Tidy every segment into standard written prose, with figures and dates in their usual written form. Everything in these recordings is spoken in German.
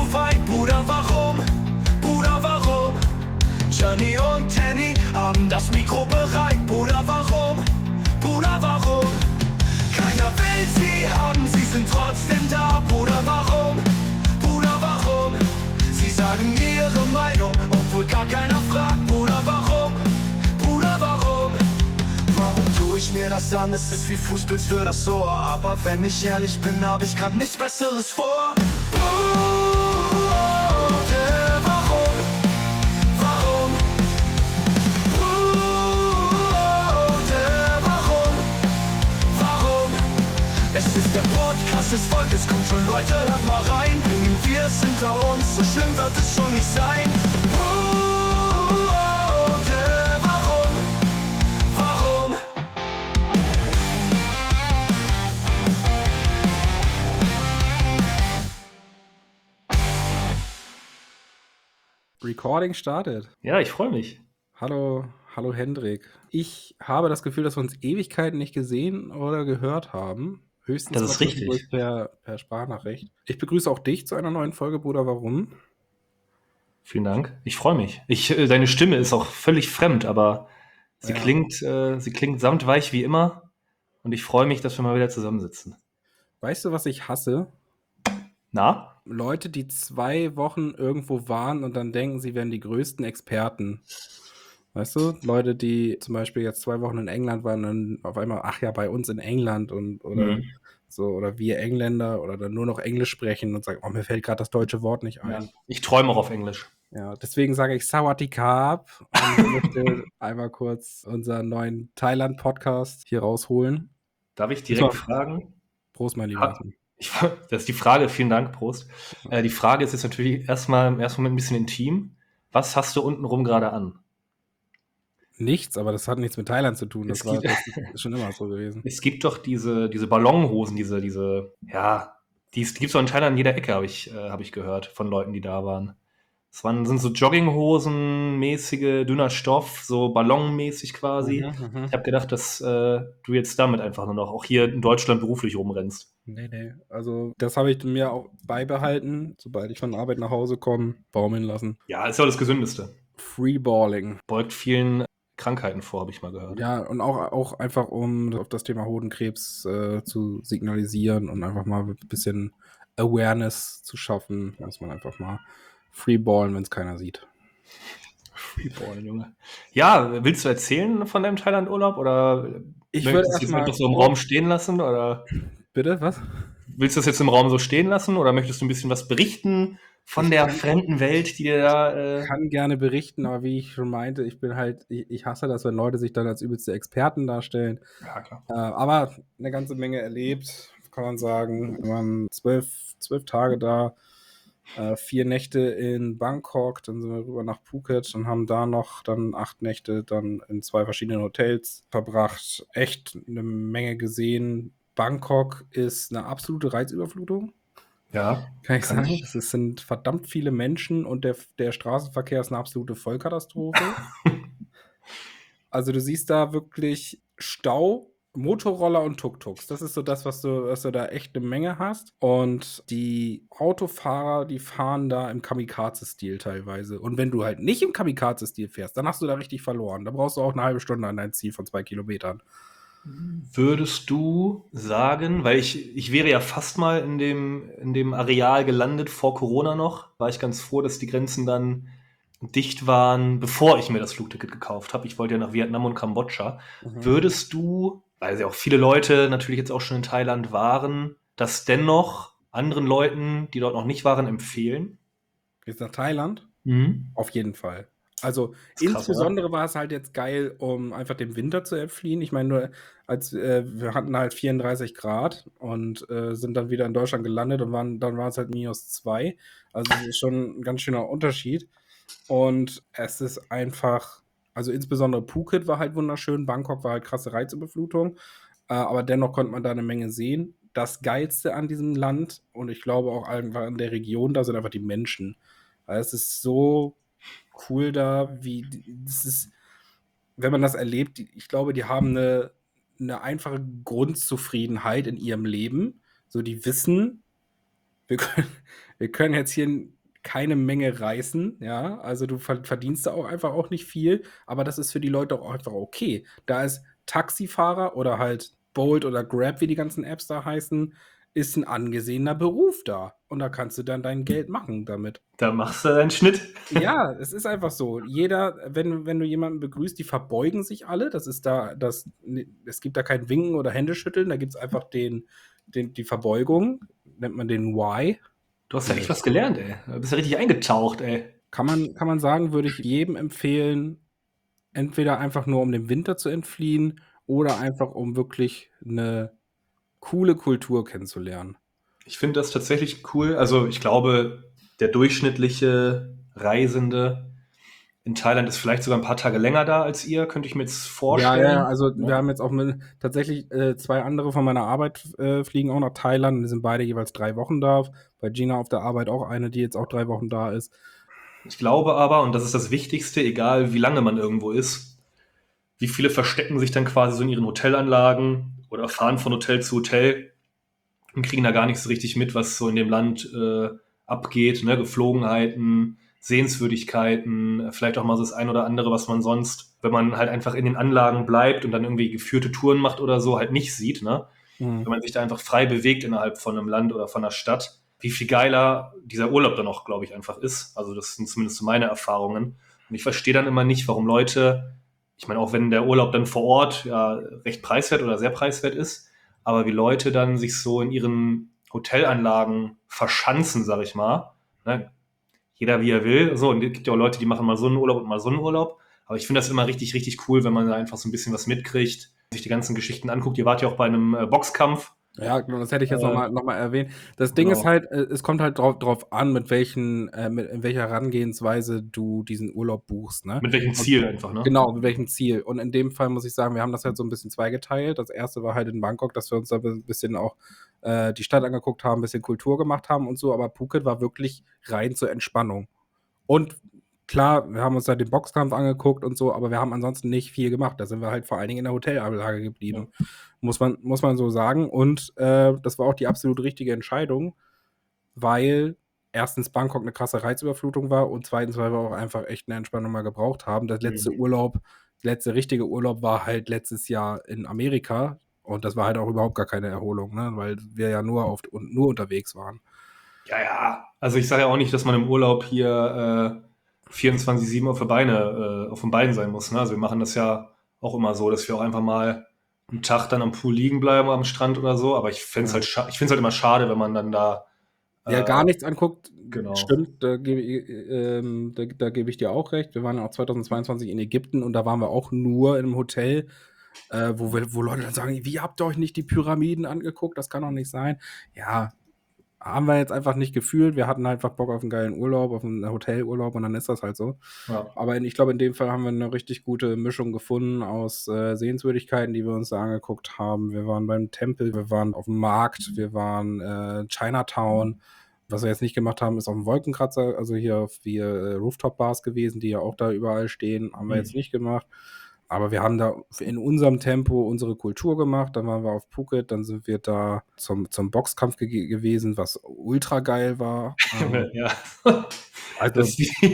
weit, Bruder, warum? Bruder, warum? Johnny und Tenny haben das Mikro bereit, Bruder, warum? Bruder, warum? Keiner will sie haben, sie sind trotzdem da, Bruder, warum? Bruder, warum? Sie sagen ihre Meinung, obwohl gar keiner fragt, Bruder, warum? Bruder, warum? Warum tue ich mir das an? Es ist wie Fußpilz für das Ohr. Aber wenn ich ehrlich bin, hab ich grad nichts Besseres vor. Bruder, warum? Warum? Bruder, warum? Warum? Es ist der Podcast des Volkes, kommt schon Leute, hört mal rein. Wir sind hinter uns, so schlimm wird es schon nicht sein. Bruder, warum? Warum? Recording startet. Ja, ich freue mich. Hallo Hendrik. Ich habe das Gefühl, dass wir uns Ewigkeiten nicht gesehen oder gehört haben. Höchstens Das ist mal richtig. kurz per Sprachnachricht. Ich begrüße auch dich zu einer neuen Folge, Bruder, warum? Vielen Dank. Ich freue mich. Deine Stimme ist auch völlig fremd, aber sie Ja. klingt samtweich wie immer. Und ich freue mich, dass wir mal wieder zusammensitzen. Weißt du, was ich hasse? Na? Leute, die 2 Wochen irgendwo waren und dann denken, sie wären die größten Experten. Weißt du? Leute, die zum Beispiel jetzt 2 Wochen in England waren, dann auf einmal, ach ja, bei uns in England oder so, oder wir Engländer oder dann nur noch Englisch sprechen und sagen, oh, mir fällt gerade das deutsche Wort nicht ein. Ja. Ich träume auch auf Englisch. Ja, deswegen sage ich Sawadee Krab und möchte einmal kurz unseren neuen Thailand-Podcast hier rausholen. Darf ich direkt fragen? Prost, mein Lieber. Das ist die Frage, vielen Dank, Prost. Die Frage ist jetzt natürlich erstmal im ersten Moment ein bisschen intim. Was hast du untenrum gerade an? Nichts, aber das hat nichts mit Thailand zu tun. Das ist schon immer so gewesen. Es gibt doch diese Ballonhosen, die gibt's doch in Thailand in jeder Ecke, habe ich gehört von Leuten, die da waren. Sind so Jogginghosen-mäßige, dünner Stoff, so ballonmäßig quasi. Ich habe gedacht, dass du jetzt damit einfach nur noch auch hier in Deutschland beruflich rumrennst. Nee. Also, das habe ich mir auch beibehalten. Sobald ich von der Arbeit nach Hause komme, baumeln lassen. Ja, ist ja das Gesündeste. Freeballing. Beugt vielen Krankheiten vor, habe ich mal gehört. Ja, und auch einfach, um auf das Thema Hodenkrebs zu signalisieren und einfach mal ein bisschen Awareness zu schaffen, muss man einfach mal freeballen, wenn es keiner sieht. Freeballen, Junge. Ja, willst du erzählen von deinem Thailand-Urlaub oder Ich möchtest würde du es jetzt erstmal einfach so im Raum stehen lassen? Oder Bitte, was? willst du das jetzt im Raum so stehen lassen oder möchtest du ein bisschen was berichten von der fremden Welt, die dir da... Ich kann gerne berichten, aber wie ich schon meinte, ich hasse das, wenn Leute sich dann als übelste Experten darstellen. Ja, klar. Aber eine ganze Menge erlebt, kann man sagen. Wir waren 12 Tage da, 4 Nächte in Bangkok, dann sind wir rüber nach Phuket und haben da noch dann 8 Nächte dann in 2 verschiedenen Hotels verbracht. Echt eine Menge gesehen. Bangkok ist eine absolute Reizüberflutung. Ja, Kann ich sagen. Es sind verdammt viele Menschen und der Straßenverkehr ist eine absolute Vollkatastrophe. Also du siehst da wirklich Stau, Motorroller und Tuk-Tuks. Das ist so das, was du da echt eine Menge hast. Und die Autofahrer, die fahren da im Kamikaze-Stil teilweise. Und wenn du halt nicht im Kamikaze-Stil fährst, dann hast du da richtig verloren. Da brauchst du auch eine halbe Stunde an dein Ziel von 2 Kilometern. würdest du sagen, weil ich wäre ja fast mal in dem Areal gelandet vor Corona noch, war ich ganz froh, dass die Grenzen dann dicht waren, bevor ich mir das Flugticket gekauft habe. Ich wollte ja nach Vietnam und Kambodscha. Würdest du, weil ja auch viele Leute natürlich jetzt auch schon in Thailand waren, das dennoch anderen Leuten, die dort noch nicht waren, empfehlen? Jetzt nach Thailand? Auf jeden Fall. Also ist krass, insbesondere war es halt jetzt geil, um einfach dem Winter zu entfliehen. Ich meine, nur wir hatten halt 34 Grad und sind dann wieder in Deutschland gelandet und dann war es halt -2. Also das ist schon ein ganz schöner Unterschied. Und es ist einfach, also insbesondere Phuket war halt wunderschön, Bangkok war halt krasse Reizüberflutung, aber dennoch konnte man da eine Menge sehen. Das Geilste an diesem Land und ich glaube auch einfach in der Region, da sind einfach die Menschen. Weil es ist so cool da, das ist, wenn man das erlebt, ich glaube, die haben eine einfache Grundzufriedenheit in ihrem Leben. So, die wissen, wir wir können jetzt hier keine Menge reißen, ja. Also du verdienst da auch einfach auch nicht viel, aber das ist für die Leute auch einfach okay. Da ist Taxifahrer oder halt Bolt oder Grab, wie die ganzen Apps da heißen, ist ein angesehener Beruf da. Und da kannst du dann dein Geld machen damit. Da machst du deinen Schnitt. Ja, es ist einfach so. Jeder, wenn du jemanden begrüßt, die verbeugen sich alle. Es gibt da kein Winken oder Händeschütteln, da gibt es einfach die Verbeugung, nennt man den Y. Du hast ja echt was gelernt, ey. Du bist ja richtig eingetaucht, ey. Kann man sagen, würde ich jedem empfehlen, entweder einfach nur um dem Winter zu entfliehen oder einfach um wirklich eine coole Kultur kennenzulernen. Ich finde das tatsächlich cool. Also ich glaube, der durchschnittliche Reisende in Thailand ist vielleicht sogar ein paar Tage länger da als ihr, könnte ich mir jetzt vorstellen. Also Ne? wir haben jetzt auch tatsächlich 2 andere von meiner Arbeit fliegen auch nach Thailand. Die sind beide jeweils 3 Wochen da. Bei Gina auf der Arbeit auch eine, die jetzt auch 3 Wochen da ist. Ich glaube aber, und das ist das Wichtigste, egal wie lange man irgendwo ist, wie viele verstecken sich dann quasi so in ihren Hotelanlagen oder fahren von Hotel zu Hotel und kriegen da gar nicht so richtig mit, was so in dem Land abgeht, ne? Geflogenheiten, Sehenswürdigkeiten, vielleicht auch mal so das ein oder andere, was man sonst, wenn man halt einfach in den Anlagen bleibt und dann irgendwie geführte Touren macht oder so, halt nicht sieht, ne? Wenn man sich da einfach frei bewegt innerhalb von einem Land oder von einer Stadt, wie viel geiler dieser Urlaub dann auch, glaube ich, einfach ist. Also das sind zumindest so meine Erfahrungen. Und ich verstehe dann immer nicht, warum Leute, ich meine, auch wenn der Urlaub dann vor Ort ja recht preiswert oder sehr preiswert ist, aber wie Leute dann sich so in ihren Hotelanlagen verschanzen, sag ich mal. Ne? Jeder wie er will. So, und es gibt ja auch Leute, die machen mal so einen Urlaub und mal so einen Urlaub. Aber ich finde das immer richtig, richtig cool, wenn man da einfach so ein bisschen was mitkriegt, sich die ganzen Geschichten anguckt. Ihr wart ja auch bei einem Boxkampf. Ja, genau, das hätte ich jetzt noch mal erwähnt. Das Ding Genau. ist halt, es kommt halt drauf an, in welcher Herangehensweise du diesen Urlaub buchst, ne? Mit welchem Ziel einfach, ne? Genau, mit welchem Ziel. Und in dem Fall muss ich sagen, wir haben das halt so ein bisschen zweigeteilt. Das erste war halt in Bangkok, dass wir uns da ein bisschen auch die Stadt angeguckt haben, ein bisschen Kultur gemacht haben und so, aber Phuket war wirklich rein zur Entspannung. Und klar, wir haben uns da den Boxkampf angeguckt und so, aber wir haben ansonsten nicht viel gemacht. Da sind wir halt vor allen Dingen in der Hotelanlage geblieben. Ja. Muss man so sagen. Und das war auch die absolut richtige Entscheidung, weil erstens Bangkok eine krasse Reizüberflutung war und zweitens, weil wir auch einfach echt eine Entspannung mal gebraucht haben. Der letzte richtige Urlaub war halt letztes Jahr in Amerika und das war halt auch überhaupt gar keine Erholung, ne? Weil wir ja nur unterwegs waren. Ja. Also ich sage ja auch nicht, dass man im Urlaub hier 24/7 auf den Beinen sein muss. Ne? Also wir machen das ja auch immer so, dass wir auch einfach mal einen Tag dann am Pool liegen bleiben, am Strand oder so. Aber ich finde es halt immer schade, wenn man dann da gar nichts anguckt. Genau. Stimmt, da gebe ich dir auch recht. Wir waren auch 2022 in Ägypten und da waren wir auch nur in einem Hotel, wo Leute dann sagen, wie habt ihr euch nicht die Pyramiden angeguckt? Das kann doch nicht sein. Ja, haben wir jetzt einfach nicht gefühlt. Wir hatten einfach Bock auf einen geilen Urlaub, auf einen Hotelurlaub und dann ist das halt so. Ja. Aber ich glaube, in dem Fall haben wir eine richtig gute Mischung gefunden aus Sehenswürdigkeiten, die wir uns da angeguckt haben. Wir waren beim Tempel, wir waren auf dem Markt, wir waren Chinatown. Was wir jetzt nicht gemacht haben, ist auf dem Wolkenkratzer, also hier Rooftop-Bars gewesen, die ja auch da überall stehen. Haben wir jetzt nicht gemacht. Aber wir haben da in unserem Tempo unsere Kultur gemacht. Dann waren wir auf Phuket, dann sind wir da zum Boxkampf gewesen, was ultra geil war. Ja. Also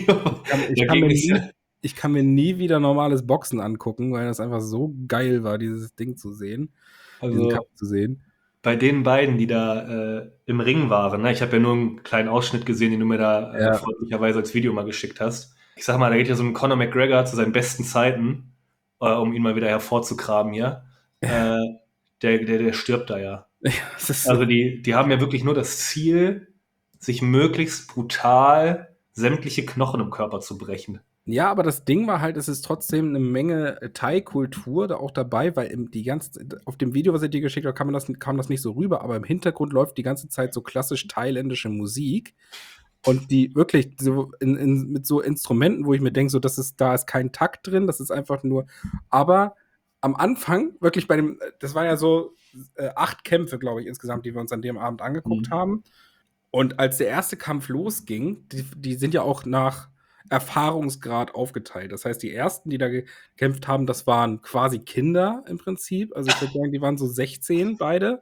ich kann mir nie wieder normales Boxen angucken, weil das einfach so geil war, dieses Ding zu sehen, diesen Kampf zu sehen. Bei den beiden, die da im Ring waren, ne? Ich habe ja nur einen kleinen Ausschnitt gesehen, den du mir da freundlicherweise als Video mal geschickt hast. Ich sag mal, da geht ja so ein Conor McGregor zu seinen besten Zeiten, um ihn mal wieder hervorzukramen hier. Der stirbt da ja. Also die haben ja wirklich nur das Ziel, sich möglichst brutal sämtliche Knochen im Körper zu brechen. Ja, aber das Ding war halt, es ist trotzdem eine Menge Thai-Kultur da auch dabei, weil auf dem Video, was ich dir geschickt habe, kam das nicht so rüber, aber im Hintergrund läuft die ganze Zeit so klassisch thailändische Musik und die wirklich so mit so Instrumenten, wo ich mir denke, so, da ist kein Takt drin, das ist einfach nur, aber am Anfang, wirklich das war ja so 8 Kämpfe, glaube ich, insgesamt, die wir uns an dem Abend angeguckt haben. Und als der erste Kampf losging, die sind ja auch nach Erfahrungsgrad aufgeteilt. Das heißt, die ersten, die da gekämpft haben, das waren quasi Kinder im Prinzip. Also ich würde sagen, die waren so 16 beide.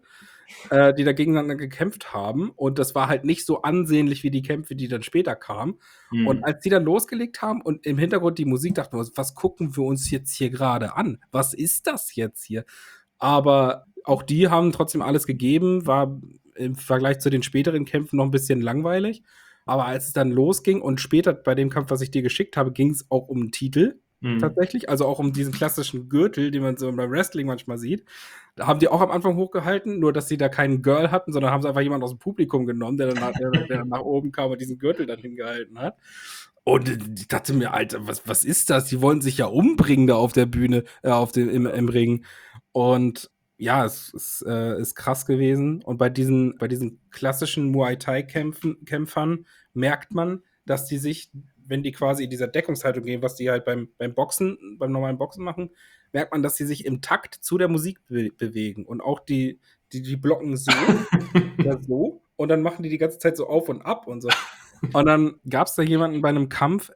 die da gegeneinander gekämpft haben. Und das war halt nicht so ansehnlich wie die Kämpfe, die dann später kamen. Und als die dann losgelegt haben und im Hintergrund die Musik, dachten wir uns, was gucken wir uns jetzt hier gerade an? Was ist das jetzt hier? Aber auch die haben trotzdem alles gegeben, war im Vergleich zu den späteren Kämpfen noch ein bisschen langweilig. Aber als es dann losging und später bei dem Kampf, was ich dir geschickt habe, ging es auch um einen Titel tatsächlich, also auch um diesen klassischen Gürtel, den man so beim Wrestling manchmal sieht. Da haben die auch am Anfang hochgehalten, nur dass sie da keinen Girl hatten, sondern haben sie einfach jemanden aus dem Publikum genommen, der dann nach oben kam und diesen Gürtel dann hingehalten hat. Und ich dachte mir, Alter, was ist das? Die wollen sich ja umbringen da auf der Bühne, im Ring. Und ja, es ist krass gewesen. Und bei diesen klassischen Muay Thai-Kämpfern merkt man, dass die sich, wenn die quasi in dieser Deckungshaltung gehen, was die halt beim normalen Boxen machen, merkt man, dass sie sich im Takt zu der Musik bewegen. Und auch die blocken so oder so. Und dann machen die ganze Zeit so auf und ab und so. Und dann gab es da jemanden bei einem Kampf,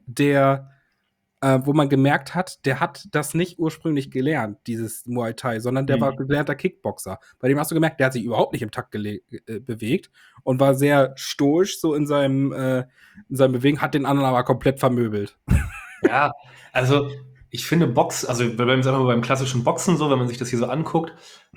wo man gemerkt hat, der hat das nicht ursprünglich gelernt, dieses Muay Thai, sondern der war gelernter Kickboxer. Bei dem hast du gemerkt, der hat sich überhaupt nicht im Takt bewegt und war sehr stoisch so in seinem Bewegen, hat den anderen aber komplett vermöbelt. Ja, also ich finde also wir bleiben jetzt einfach mal beim klassischen Boxen so, wenn man sich das hier so anguckt.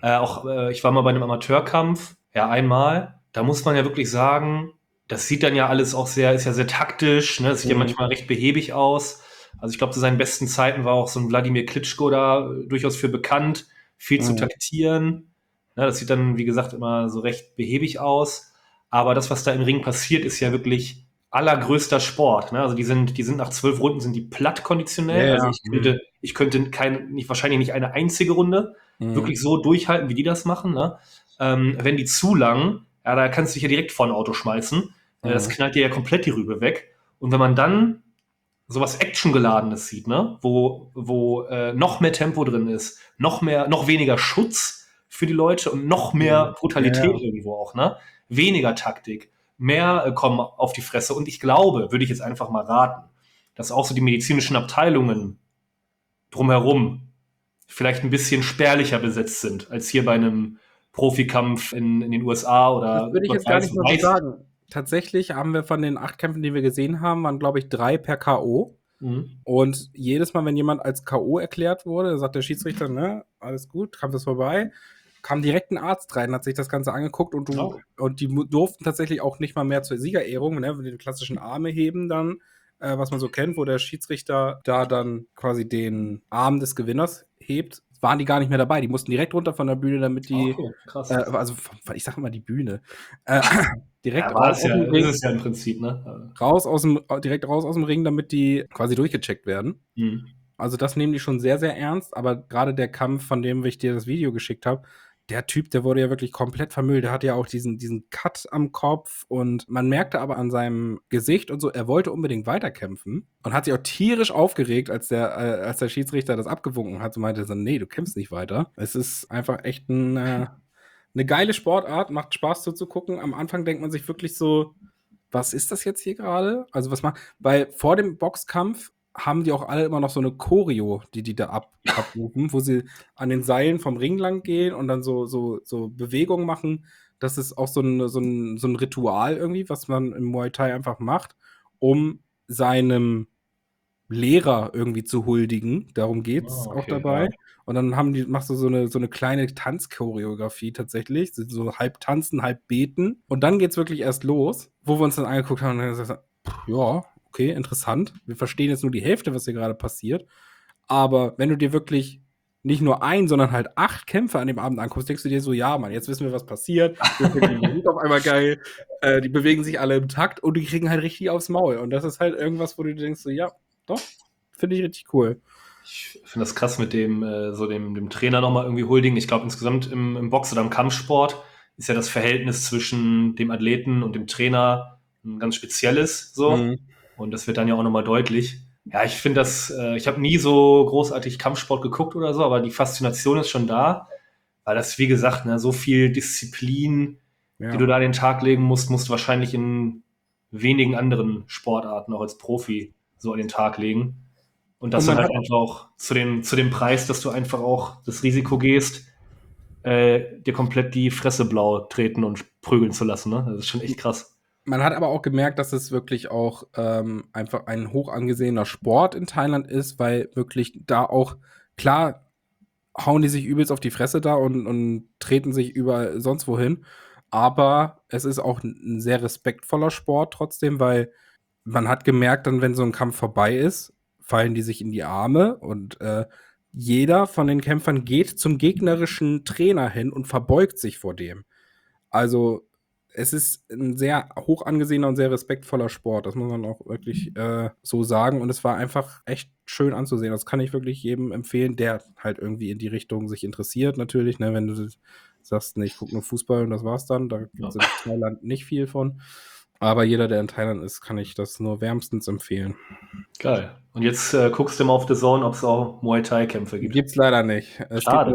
Ich war mal bei einem Amateurkampf, ja, einmal. Da muss man ja wirklich sagen, das sieht dann ja alles auch ist ja sehr taktisch, ne? Das sieht ja manchmal recht behäbig aus. Also ich glaube, zu seinen besten Zeiten war auch so ein Wladimir Klitschko da durchaus für bekannt, viel zu taktieren. Ne, das sieht dann, wie gesagt, immer so recht behäbig aus. Aber das, was da im Ring passiert, ist ja wirklich allergrößter Sport. Ne? Also die sind nach 12 Runden sind die platt konditionell. Ja, Also ich könnte wahrscheinlich nicht eine einzige Runde wirklich so durchhalten, wie die das machen. Ne? Wenn die zu lang, ja, da kannst du dich ja direkt vor ein Auto schmeißen. Das knallt dir ja komplett die Rübe weg. Und wenn man dann sowas Actiongeladenes sieht, ne, wo noch mehr Tempo drin ist, noch weniger Schutz für die Leute und noch mehr Brutalität irgendwo auch, ne? Weniger Taktik, mehr kommen auf die Fresse. Und ich glaube, würde ich jetzt einfach mal raten, dass auch so die medizinischen Abteilungen drumherum vielleicht ein bisschen spärlicher besetzt sind, als hier bei einem Profikampf in den USA oder das würde ich jetzt gar nicht mal so sagen. Tatsächlich haben wir von den 8 Kämpfen, die wir gesehen haben, waren, glaube ich, 3 per K.O. Und jedes Mal, wenn jemand als K.O. erklärt wurde, sagt der Schiedsrichter, ne, alles gut, Kampf ist vorbei, kam direkt ein Arzt rein, hat sich das Ganze angeguckt und die durften tatsächlich auch nicht mal mehr zur Siegerehrung, ne, den klassischen Arme heben dann, was man so kennt, wo der Schiedsrichter da dann quasi den Arm des Gewinners hebt, waren die gar nicht mehr dabei. Die mussten direkt runter von der Bühne, damit die, krass. also ich sage immer die Bühne, direkt Ja, raus aus dem Ring, ist es ja im Prinzip, ne? direkt raus aus dem Ring, damit die quasi durchgecheckt werden. Also das nehmen die schon sehr, sehr ernst, aber gerade der Kampf, von dem ich dir das Video geschickt habe, der Typ, der wurde ja wirklich komplett vermüllt. Der hatte ja auch diesen Cut am Kopf und man merkte aber an seinem Gesicht und so, er wollte unbedingt weiterkämpfen und hat sich auch tierisch aufgeregt, als der Schiedsrichter das abgewunken hat und meinte so, nee, du kämpfst nicht weiter. Es ist einfach echt eine geile Sportart, macht Spaß zuzugucken. Am Anfang denkt man sich wirklich so, was ist das jetzt hier gerade? Also weil vor dem Boxkampf haben die auch alle immer noch so eine Choreo, die da abrufen, wo sie an den Seilen vom Ring lang gehen und dann so Bewegungen machen. Das ist auch so ein Ritual irgendwie, was man im Muay Thai einfach macht, um seinem Lehrer irgendwie zu huldigen. Darum geht's auch dabei. Ja. Und dann machst du so eine kleine Tanzchoreografie tatsächlich. So halb tanzen, halb beten. Und dann geht's wirklich erst los, wo wir uns dann angeguckt haben und dann gesagt, ja, okay, interessant. Wir verstehen jetzt nur die Hälfte, was hier gerade passiert. Aber wenn du dir wirklich nicht nur sondern halt 8 Kämpfe an dem Abend anguckst, denkst du dir so, ja, Mann, jetzt wissen wir, was passiert. Jetzt wird die Musik auf einmal geil. Die bewegen sich alle im Takt und die kriegen halt richtig aufs Maul. Und das ist halt irgendwas, wo du denkst so, ja, doch, finde ich richtig cool. Ich finde das krass mit dem Trainer nochmal irgendwie huldigen. Ich glaube, insgesamt im Box- oder im Kampfsport ist ja das Verhältnis zwischen dem Athleten und dem Trainer ein ganz spezielles, so. Und das wird dann ja auch nochmal deutlich. Ja, ich finde ich habe nie so großartig Kampfsport geguckt oder so, aber die Faszination ist schon da, weil das, wie gesagt, ne, so viel Disziplin, die du da an den Tag legen musst du wahrscheinlich in wenigen anderen Sportarten auch als Profi so an den Tag legen. Und das dann halt einfach auch zu dem Preis, dass du einfach auch das Risiko gehst, dir komplett die Fresse blau treten und prügeln zu lassen. Ne? Das ist schon echt krass. Man hat aber auch gemerkt, dass es wirklich auch einfach ein hoch angesehener Sport in Thailand ist, weil wirklich da auch, klar, hauen die sich übelst auf die Fresse da und treten sich überall sonst wohin. Aber es ist auch ein sehr respektvoller Sport trotzdem, weil man hat gemerkt, dann, wenn so ein Kampf vorbei ist, fallen die sich in die Arme und jeder von den Kämpfern geht zum gegnerischen Trainer hin und verbeugt sich vor dem. Also, es ist ein sehr hoch angesehener und sehr respektvoller Sport. Das muss man auch wirklich so sagen. Und es war einfach echt schön anzusehen. Das kann ich wirklich jedem empfehlen, der halt irgendwie in die Richtung sich interessiert, natürlich. Ne? Wenn du sagst, ne, ich gucke nur Fußball und das war's dann, da gibt es in Thailand nicht viel von. Aber jeder, der in Thailand ist, kann ich das nur wärmstens empfehlen. Geil. Und jetzt guckst du mal auf The Zone, ob es auch Muay Thai-Kämpfe gibt. Gibt's leider nicht. Es Schade.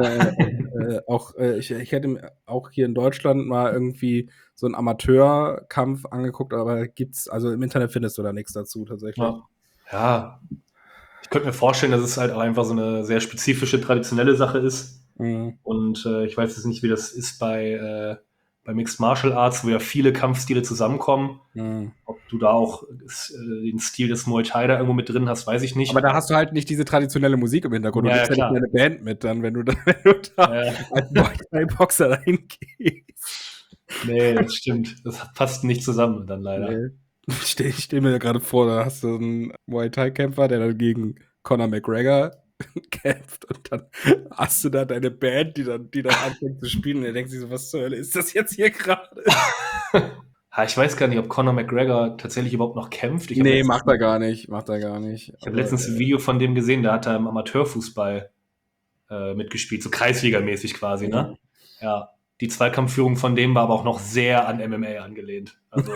Gibt, ich hätte auch hier in Deutschland mal irgendwie so einen Amateurkampf angeguckt, aber gibt's, also im Internet findest du da nichts dazu tatsächlich. Ja. Ich könnte mir vorstellen, dass es halt auch einfach so eine sehr spezifische, traditionelle Sache ist. Mhm. Und ich weiß jetzt nicht, wie das ist bei Mixed Martial Arts, wo ja viele Kampfstile zusammenkommen. Mhm. Ob du da auch den Stil des Muay Thai da irgendwo mit drin hast, weiß ich nicht. Aber da hast du halt nicht diese traditionelle Musik im Hintergrund. Ja, Du nimmst klar. nicht eine Band mit, dann, wenn du da Ja. als Muay Thai-Boxer dahin gehst. Nee, das stimmt. Das passt nicht zusammen dann leider. Nee. Ich stell mir gerade vor, da hast du einen Muay Thai-Kämpfer, der dann gegen Conor McGregor kämpft und dann hast du da deine Band, die dann anfängt zu spielen und er denkt sich so, was zur Hölle ist das jetzt hier gerade? Ich weiß gar nicht, ob Conor McGregor tatsächlich überhaupt noch kämpft. Nee, macht er gar nicht. Ich habe letztens ein Video von dem gesehen, da hat er im Amateurfußball mitgespielt, so Kreisliga-mäßig quasi, ne? Ja, die Zweikampfführung von dem war aber auch noch sehr an MMA angelehnt. Also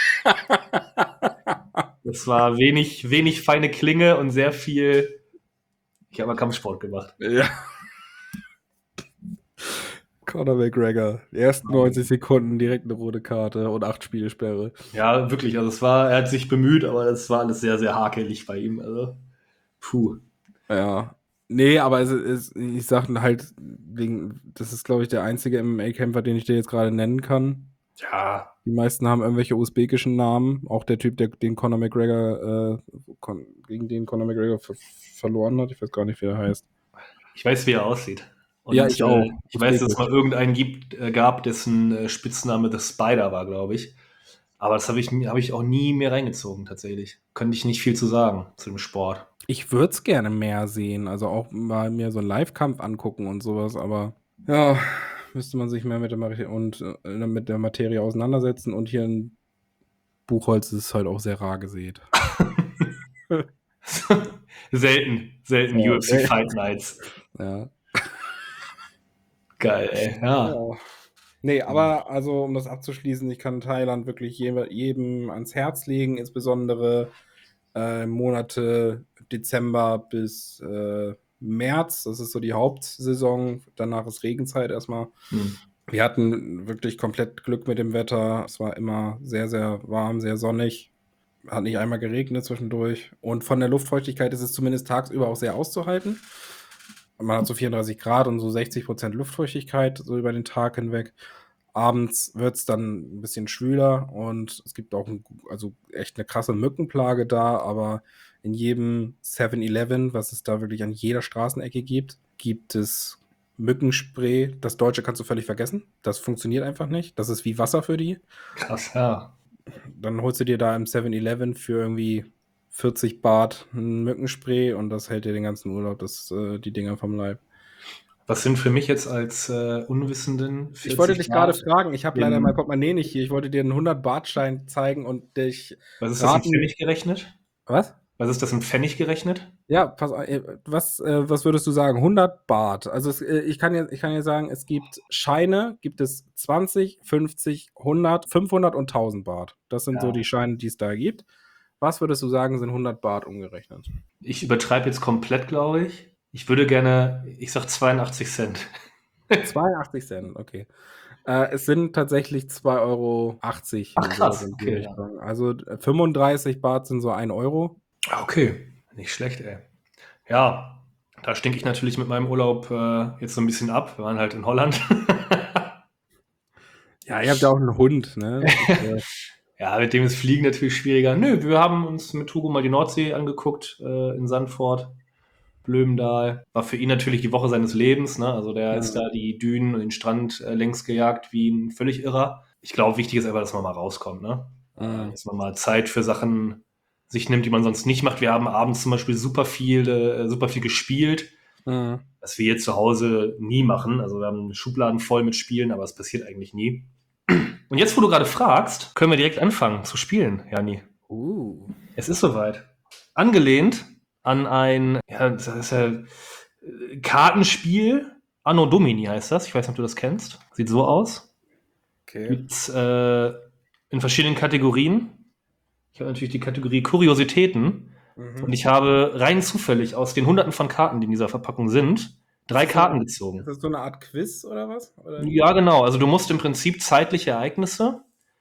das war wenig feine Klinge und sehr viel. Ich habe mal Kampfsport gemacht. Ja. Conor McGregor. Die ersten 90 Sekunden direkt eine rote Karte und 8 Spielsperre. Ja, wirklich. Also er hat sich bemüht, aber das war alles sehr, sehr hakelig bei ihm. Also, puh. Ja. Nee, aber ich sag halt, das ist, glaube ich, der einzige MMA-Kämpfer, den ich dir jetzt gerade nennen kann. Ja. Die meisten haben irgendwelche usbekischen Namen. Auch der Typ, gegen den Conor McGregor verloren hat. Ich weiß gar nicht, wie er heißt. Ich weiß, wie er aussieht. Und ja, ich auch. Ich weiß, dass es mal irgendeinen gab, dessen Spitzname The Spider war, glaube ich. Aber das habe ich auch nie mehr reingezogen, tatsächlich. Könnte ich nicht viel zu sagen zu dem Sport. Ich würde es gerne mehr sehen. Also auch mal mir so einen Live-Kampf angucken und sowas. Aber ja, müsste man sich mehr mit der Materie auseinandersetzen. Und hier in Buchholz ist es halt auch sehr rar gesät. selten Ja, UFC Fight Nights. Ja. Geil, ey. Ja. Nee, aber also um das abzuschließen, ich kann Thailand wirklich jedem ans Herz legen, insbesondere Monate Dezember bis März, das ist so die Hauptsaison, danach ist Regenzeit erstmal. Wir hatten wirklich komplett Glück mit dem Wetter, es war immer sehr, sehr warm, sehr sonnig, hat nicht einmal geregnet zwischendurch und von der Luftfeuchtigkeit ist es zumindest tagsüber auch sehr auszuhalten. Man hat so 34 Grad und so 60% Luftfeuchtigkeit so über den Tag hinweg. Abends wird es dann ein bisschen schwüler und es gibt auch also echt eine krasse Mückenplage da, aber in jedem 7-Eleven, was es da wirklich an jeder Straßenecke gibt es Mückenspray. Das Deutsche kannst du völlig vergessen. Das funktioniert einfach nicht. Das ist wie Wasser für die. Krass, ja. Dann holst du dir da im 7-Eleven für irgendwie 40 Baht ein Mückenspray und das hält dir den ganzen Urlaub die Dinger vom Leib. Was sind für mich jetzt als Unwissenden 40 Ich wollte dich gerade Baht fragen, ich habe leider mein Portemonnaie nicht hier. Ich wollte dir einen 100-Baht-Schein zeigen und dich Was ist das in Pfennig gerechnet? Was? Was ist das in Pfennig gerechnet? Ja, pass auf, was würdest du sagen? 100 Baht. Also ich kann dir sagen, es gibt Scheine, gibt es 20, 50, 100, 500 und 1000 Baht. Das sind so die Scheine, die es da gibt. Was würdest du sagen, sind 100 Baht umgerechnet? Ich übertreibe jetzt komplett, glaube ich. Ich würde gerne, ich sag 82 Cent. 82 Cent, okay. Es sind tatsächlich 2,80 Euro. Ach krass, okay. Ja. Also 35 Baht sind so 1 Euro. Okay, nicht schlecht, ey. Ja, Da stinke ich natürlich mit meinem Urlaub jetzt so ein bisschen ab. Wir waren halt in Holland. Ja, ihr habt ja auch einen Hund, ne? Ja, mit dem ist Fliegen natürlich schwieriger. Nö, wir haben uns mit Hugo mal die Nordsee angeguckt in Sandford, Blömendal. War für ihn natürlich die Woche seines Lebens. Ne? Also der ist da die Dünen und den Strand längs gejagt wie ein völlig Irrer. Ich glaube, wichtig ist einfach, dass man mal rauskommt. Ne? Dass man mal Zeit für Sachen sich nimmt, die man sonst nicht macht. Wir haben abends zum Beispiel super viel gespielt, was wir hier zu Hause nie machen. Also wir haben Schubladen voll mit Spielen, aber es passiert eigentlich nie. Und jetzt, wo du gerade fragst, können wir direkt anfangen zu spielen, Jani. Es ist soweit. Angelehnt an ein das ist ja, Kartenspiel, Anno Domini heißt das. Ich weiß nicht, ob du das kennst. Sieht so aus. Okay. Gibt's in verschiedenen Kategorien. Ich habe natürlich die Kategorie Kuriositäten. Und ich habe rein zufällig aus den Hunderten von Karten, die in dieser Verpackung sind, 3 Karten gezogen. Ist das so eine Art Quiz oder was? Oder? Ja, genau. Also du musst im Prinzip zeitliche Ereignisse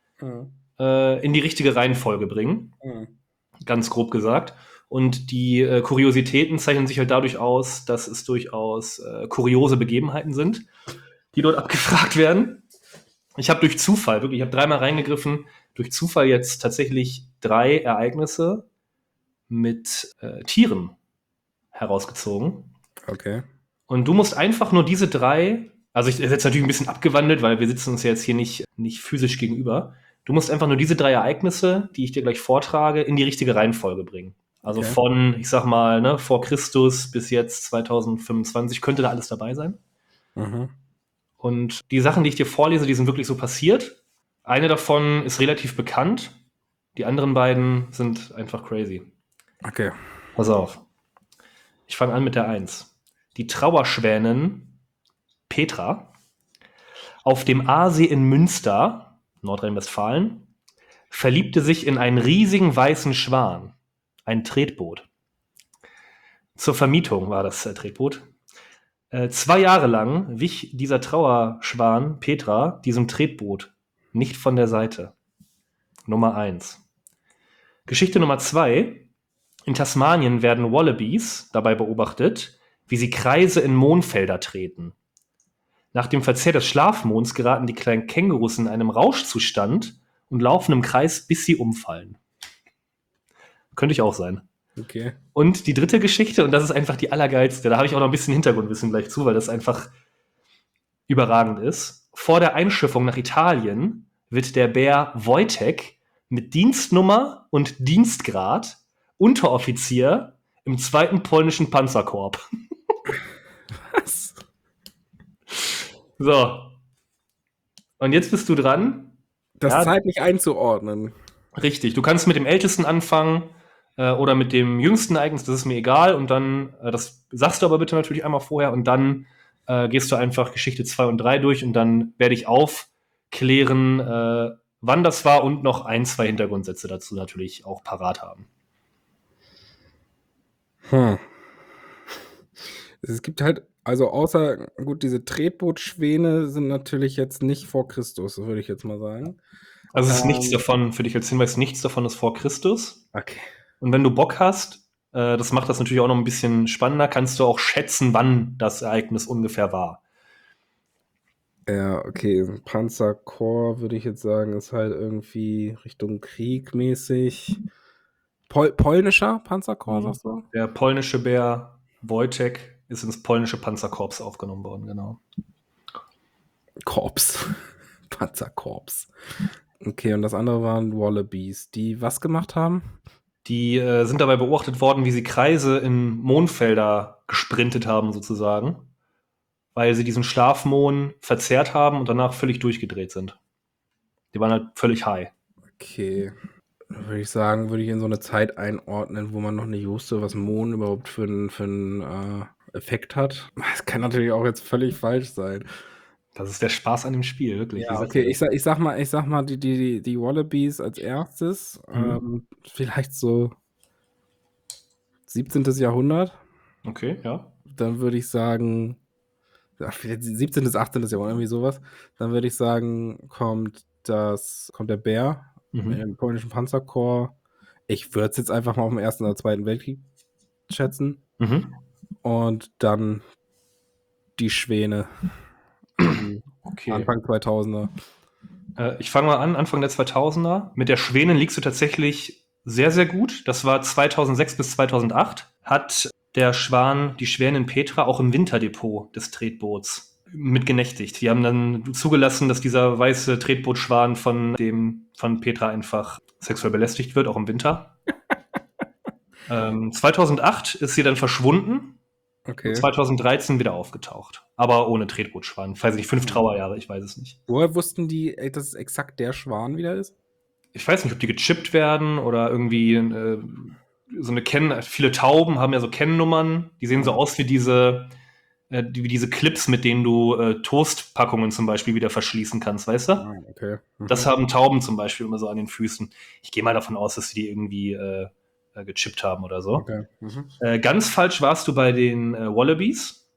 in die richtige Reihenfolge bringen. Ganz grob gesagt. Und die Kuriositäten zeichnen sich halt dadurch aus, dass es durchaus kuriose Begebenheiten sind, die dort abgefragt werden. Ich habe durch Zufall, wirklich, ich habe 3-mal reingegriffen, durch Zufall jetzt tatsächlich 3 Ereignisse mit Tieren herausgezogen. Okay. Und du musst einfach nur diese 3, also ich jetzt natürlich ein bisschen abgewandelt, weil wir sitzen uns ja jetzt hier nicht physisch gegenüber. Du musst einfach nur diese 3 Ereignisse, die ich dir gleich vortrage, in die richtige Reihenfolge bringen. Also von, ich sag mal, ne, vor Christus bis jetzt 2025 könnte da alles dabei sein. Und die Sachen, die ich dir vorlese, die sind wirklich so passiert. Eine davon ist relativ bekannt. Die anderen beiden sind einfach crazy. Okay. Pass auf. Ich fange an mit der 1. Die Trauerschwänin Petra auf dem Aasee in Münster, Nordrhein-Westfalen, verliebte sich in einen riesigen weißen Schwan, ein Tretboot. Zur Vermietung war das Tretboot. 2 Jahre lang wich dieser Trauerschwan Petra diesem Tretboot nicht von der Seite. Nummer 1. Geschichte Nummer 2. In Tasmanien werden Wallabies dabei beobachtet, wie sie Kreise in Mondfelder treten. Nach dem Verzehr des Schlafmonds geraten die kleinen Kängurus in einem Rauschzustand und laufen im Kreis, bis sie umfallen. Könnte ich auch sein. Okay. Und die 3. Geschichte, und das ist einfach die allergeilste, da habe ich auch noch ein bisschen Hintergrundwissen gleich zu, weil das einfach überragend ist. Vor der Einschiffung nach Italien wird der Bär Wojtek mit Dienstnummer und Dienstgrad Unteroffizier im 2. polnischen Panzerkorps. Was? So. Und jetzt bist du dran. Das zeitlich einzuordnen. Richtig. Du kannst mit dem Ältesten anfangen oder mit dem jüngsten Ereignis, das ist mir egal. Und dann, das sagst du aber bitte natürlich einmal vorher. Und dann gehst du einfach Geschichte 2 und 3 durch. Und dann werde ich aufklären, wann das war und noch 1, 2 Hintergrundsätze dazu natürlich auch parat haben. Es gibt halt, also außer, gut, diese Tretbootschwäne sind natürlich jetzt nicht vor Christus, würde ich jetzt mal sagen. Also es ist nichts davon, für dich als Hinweis, nichts davon ist vor Christus. Okay. Und wenn du Bock hast, das macht das natürlich auch noch ein bisschen spannender, kannst du auch schätzen, wann das Ereignis ungefähr war. Ja, okay, Panzerkorps würde ich jetzt sagen, ist halt irgendwie Richtung Krieg mäßig. Polnischer Panzerkorps, sagst du? Der polnische Bär Wojtek ist ins polnische Panzerkorps aufgenommen worden, genau. Korps. Panzerkorps. Okay, und das andere waren Wallabies, die was gemacht haben? Die sind dabei beobachtet worden, wie sie Kreise in Mondfelder gesprintet haben, sozusagen, weil sie diesen Schlafmond verzehrt haben und danach völlig durchgedreht sind. Die waren halt völlig high. Okay. Würde ich sagen, würde ich in so eine Zeit einordnen, wo man noch nicht wusste, was Mond überhaupt für einen Effekt hat. Das kann natürlich auch jetzt völlig falsch sein. Das ist der Spaß an dem Spiel, wirklich. Ja, okay, ich sag mal, die Wallabies als erstes. Vielleicht so 17. Jahrhundert. Okay, ja. Dann würde ich sagen, 17. 18. Jahrhundert, irgendwie sowas. Dann würde ich sagen, kommt der Bär im polnischen Panzerkorps. Ich würde es jetzt einfach mal auf dem 1. oder 2. Weltkrieg schätzen. und dann die Schwäne. Okay. Anfang 2000er. Ich fange mal an, Anfang der 2000er. Mit der Schwänen liegst du tatsächlich sehr, sehr gut. Das war 2006 bis 2008. Hat der Schwan, die Schwänin Petra, auch im Winterdepot des Tretboots mit genächtigt. Die haben dann zugelassen, dass dieser weiße Tretbootschwan von Petra einfach sexuell belästigt wird, auch im Winter. 2008 ist sie dann verschwunden. Okay. 2013 wieder aufgetaucht. Aber ohne Tretbootschwan. Ich weiß nicht, 5 Trauerjahre, ich weiß es nicht. Woher wussten die, dass es exakt der Schwan wieder ist? Ich weiß nicht, ob die gechippt werden oder irgendwie so eine viele Tauben haben ja so Kennnummern. Die sehen so aus wie diese Clips, mit denen du Toastpackungen zum Beispiel wieder verschließen kannst, weißt du? Okay. Das haben Tauben zum Beispiel immer so an den Füßen. Ich gehe mal davon aus, dass sie die irgendwie gechippt haben oder so. Okay. Ganz falsch warst du bei den Wallabies.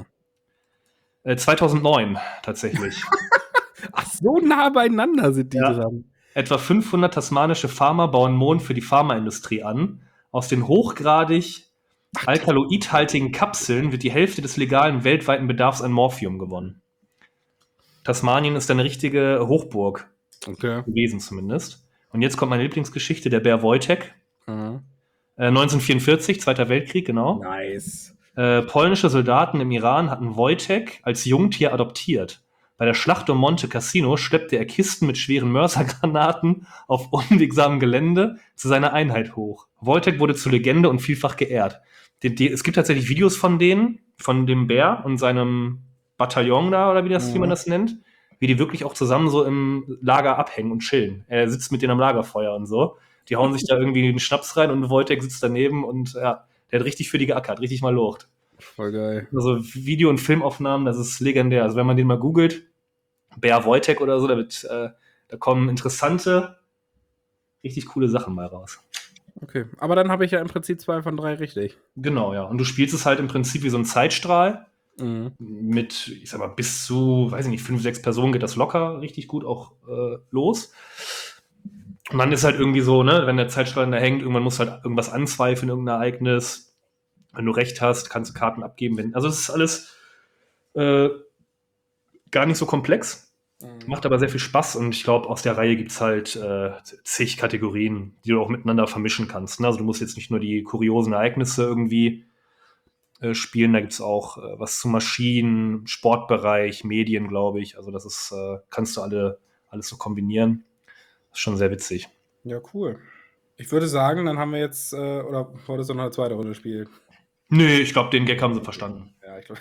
2009 tatsächlich. Ach, so nah beieinander sind die Ja. dran. Etwa 500 tasmanische Farmer bauen Mohn für die Pharmaindustrie an. Aus den hochgradig alkaloidhaltigen Kapseln wird die Hälfte des legalen weltweiten Bedarfs an Morphium gewonnen. Tasmanien ist eine richtige Hochburg gewesen zumindest. Und jetzt kommt meine Lieblingsgeschichte, der Bär Wojtek. 1944, Zweiter Weltkrieg, genau. Nice. Polnische Soldaten im Iran hatten Wojtek als Jungtier adoptiert. Bei der Schlacht um Monte Cassino schleppte er Kisten mit schweren Mörsergranaten auf unwegsamem Gelände zu seiner Einheit hoch. Wojtek wurde zur Legende und vielfach geehrt. Es gibt tatsächlich Videos von denen, von dem Bär und seinem Bataillon da, oder wie man das nennt, wie die wirklich auch zusammen so im Lager abhängen und chillen. Er sitzt mit denen am Lagerfeuer und so. Die hauen sich da irgendwie einen Schnaps rein und Wojtek sitzt daneben und ja, der hat richtig für die geackert, richtig mal locht. Voll geil. Also Video- und Filmaufnahmen, das ist legendär. Also wenn man den mal googelt, Bär Wojtek oder so, da kommen interessante, richtig coole Sachen mal raus. Okay, aber dann habe ich ja im Prinzip 2 von 3 richtig. Genau, ja. Und du spielst es halt im Prinzip wie so ein Zeitstrahl. Mit, ich sag mal, bis zu, weiß ich nicht, 5, 6 Personen geht das locker richtig gut auch los. Und dann ist halt irgendwie so, ne, wenn der Zeitstrahl da hängt, irgendwann musst du halt irgendwas anzweifeln, irgendein Ereignis. Wenn du recht hast, kannst du Karten abgeben. Also es ist alles gar nicht so komplex. Macht aber sehr viel Spaß und ich glaube, aus der Reihe gibt es halt zig Kategorien, die du auch miteinander vermischen kannst. Ne? Also du musst jetzt nicht nur die kuriosen Ereignisse irgendwie spielen, da gibt es auch was zu Maschinen, Sportbereich, Medien, glaube ich. Also das ist, kannst du alles so kombinieren. Das ist schon sehr witzig. Ja, cool. Ich würde sagen, dann haben wir jetzt, oder wolltest du noch eine zweite Runde spielen? Nee, ich glaube, den Gag haben sie verstanden. Ja, ich glaube.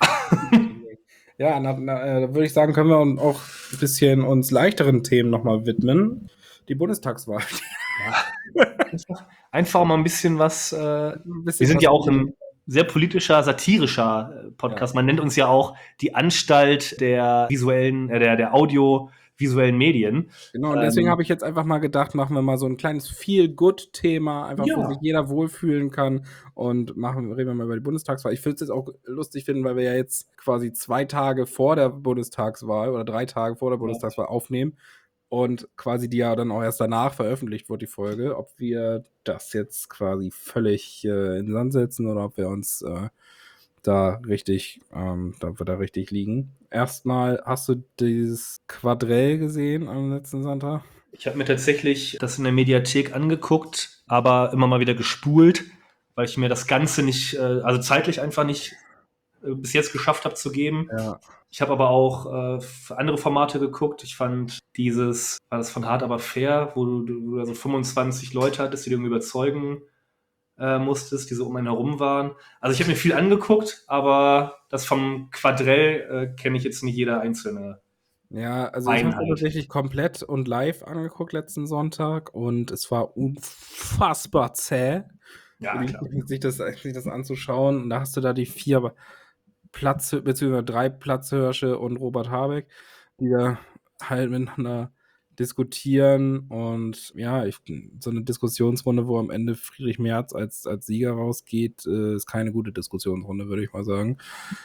Ja, da würde ich sagen, können wir auch ein bisschen uns leichteren Themen nochmal widmen. Die Bundestagswahl. Ja. Einfach mal ein bisschen was. Wir sind ja auch ein sehr politischer, satirischer Podcast. Ja. Man nennt uns ja auch die Anstalt der visuellen, der audiovisuellen Medien. Genau, und deswegen habe ich jetzt einfach mal gedacht, machen wir mal so ein kleines Feel-Good-Thema, einfach wo sich jeder wohlfühlen kann und reden wir mal über die Bundestagswahl. Ich würde es jetzt auch lustig finden, weil wir ja jetzt quasi 2 Tage vor der Bundestagswahl oder 3 Tage vor der Bundestagswahl aufnehmen und quasi die ja dann auch erst danach veröffentlicht wird, die Folge, ob wir das jetzt quasi völlig in den Sand setzen oder ob wir uns da richtig liegen. Erstmal, hast du dieses Quadrell gesehen am letzten Sonntag? Ich habe mir tatsächlich das in der Mediathek angeguckt, aber immer mal wieder gespult, weil ich mir das Ganze nicht, also zeitlich einfach nicht bis jetzt geschafft habe zu geben. Ja. Ich habe aber auch andere Formate geguckt. Ich fand war das von Hart aber fair, wo du also 25 Leute hattest, die du irgendwie überzeugen musstest, die so um einen herum waren. Also ich habe mir viel angeguckt, aber das vom Quadrell kenne ich jetzt nicht jeder einzelne. Ja, also ich habe tatsächlich komplett und live angeguckt letzten Sonntag und es war unfassbar zäh, sich das anzuschauen. Und da hast du da die 4 beziehungsweise 3 Platzhirsche und Robert Habeck, die da halt miteinander diskutieren und ja, so eine Diskussionsrunde, wo am Ende Friedrich Merz als Sieger rausgeht, ist keine gute Diskussionsrunde, würde ich mal sagen.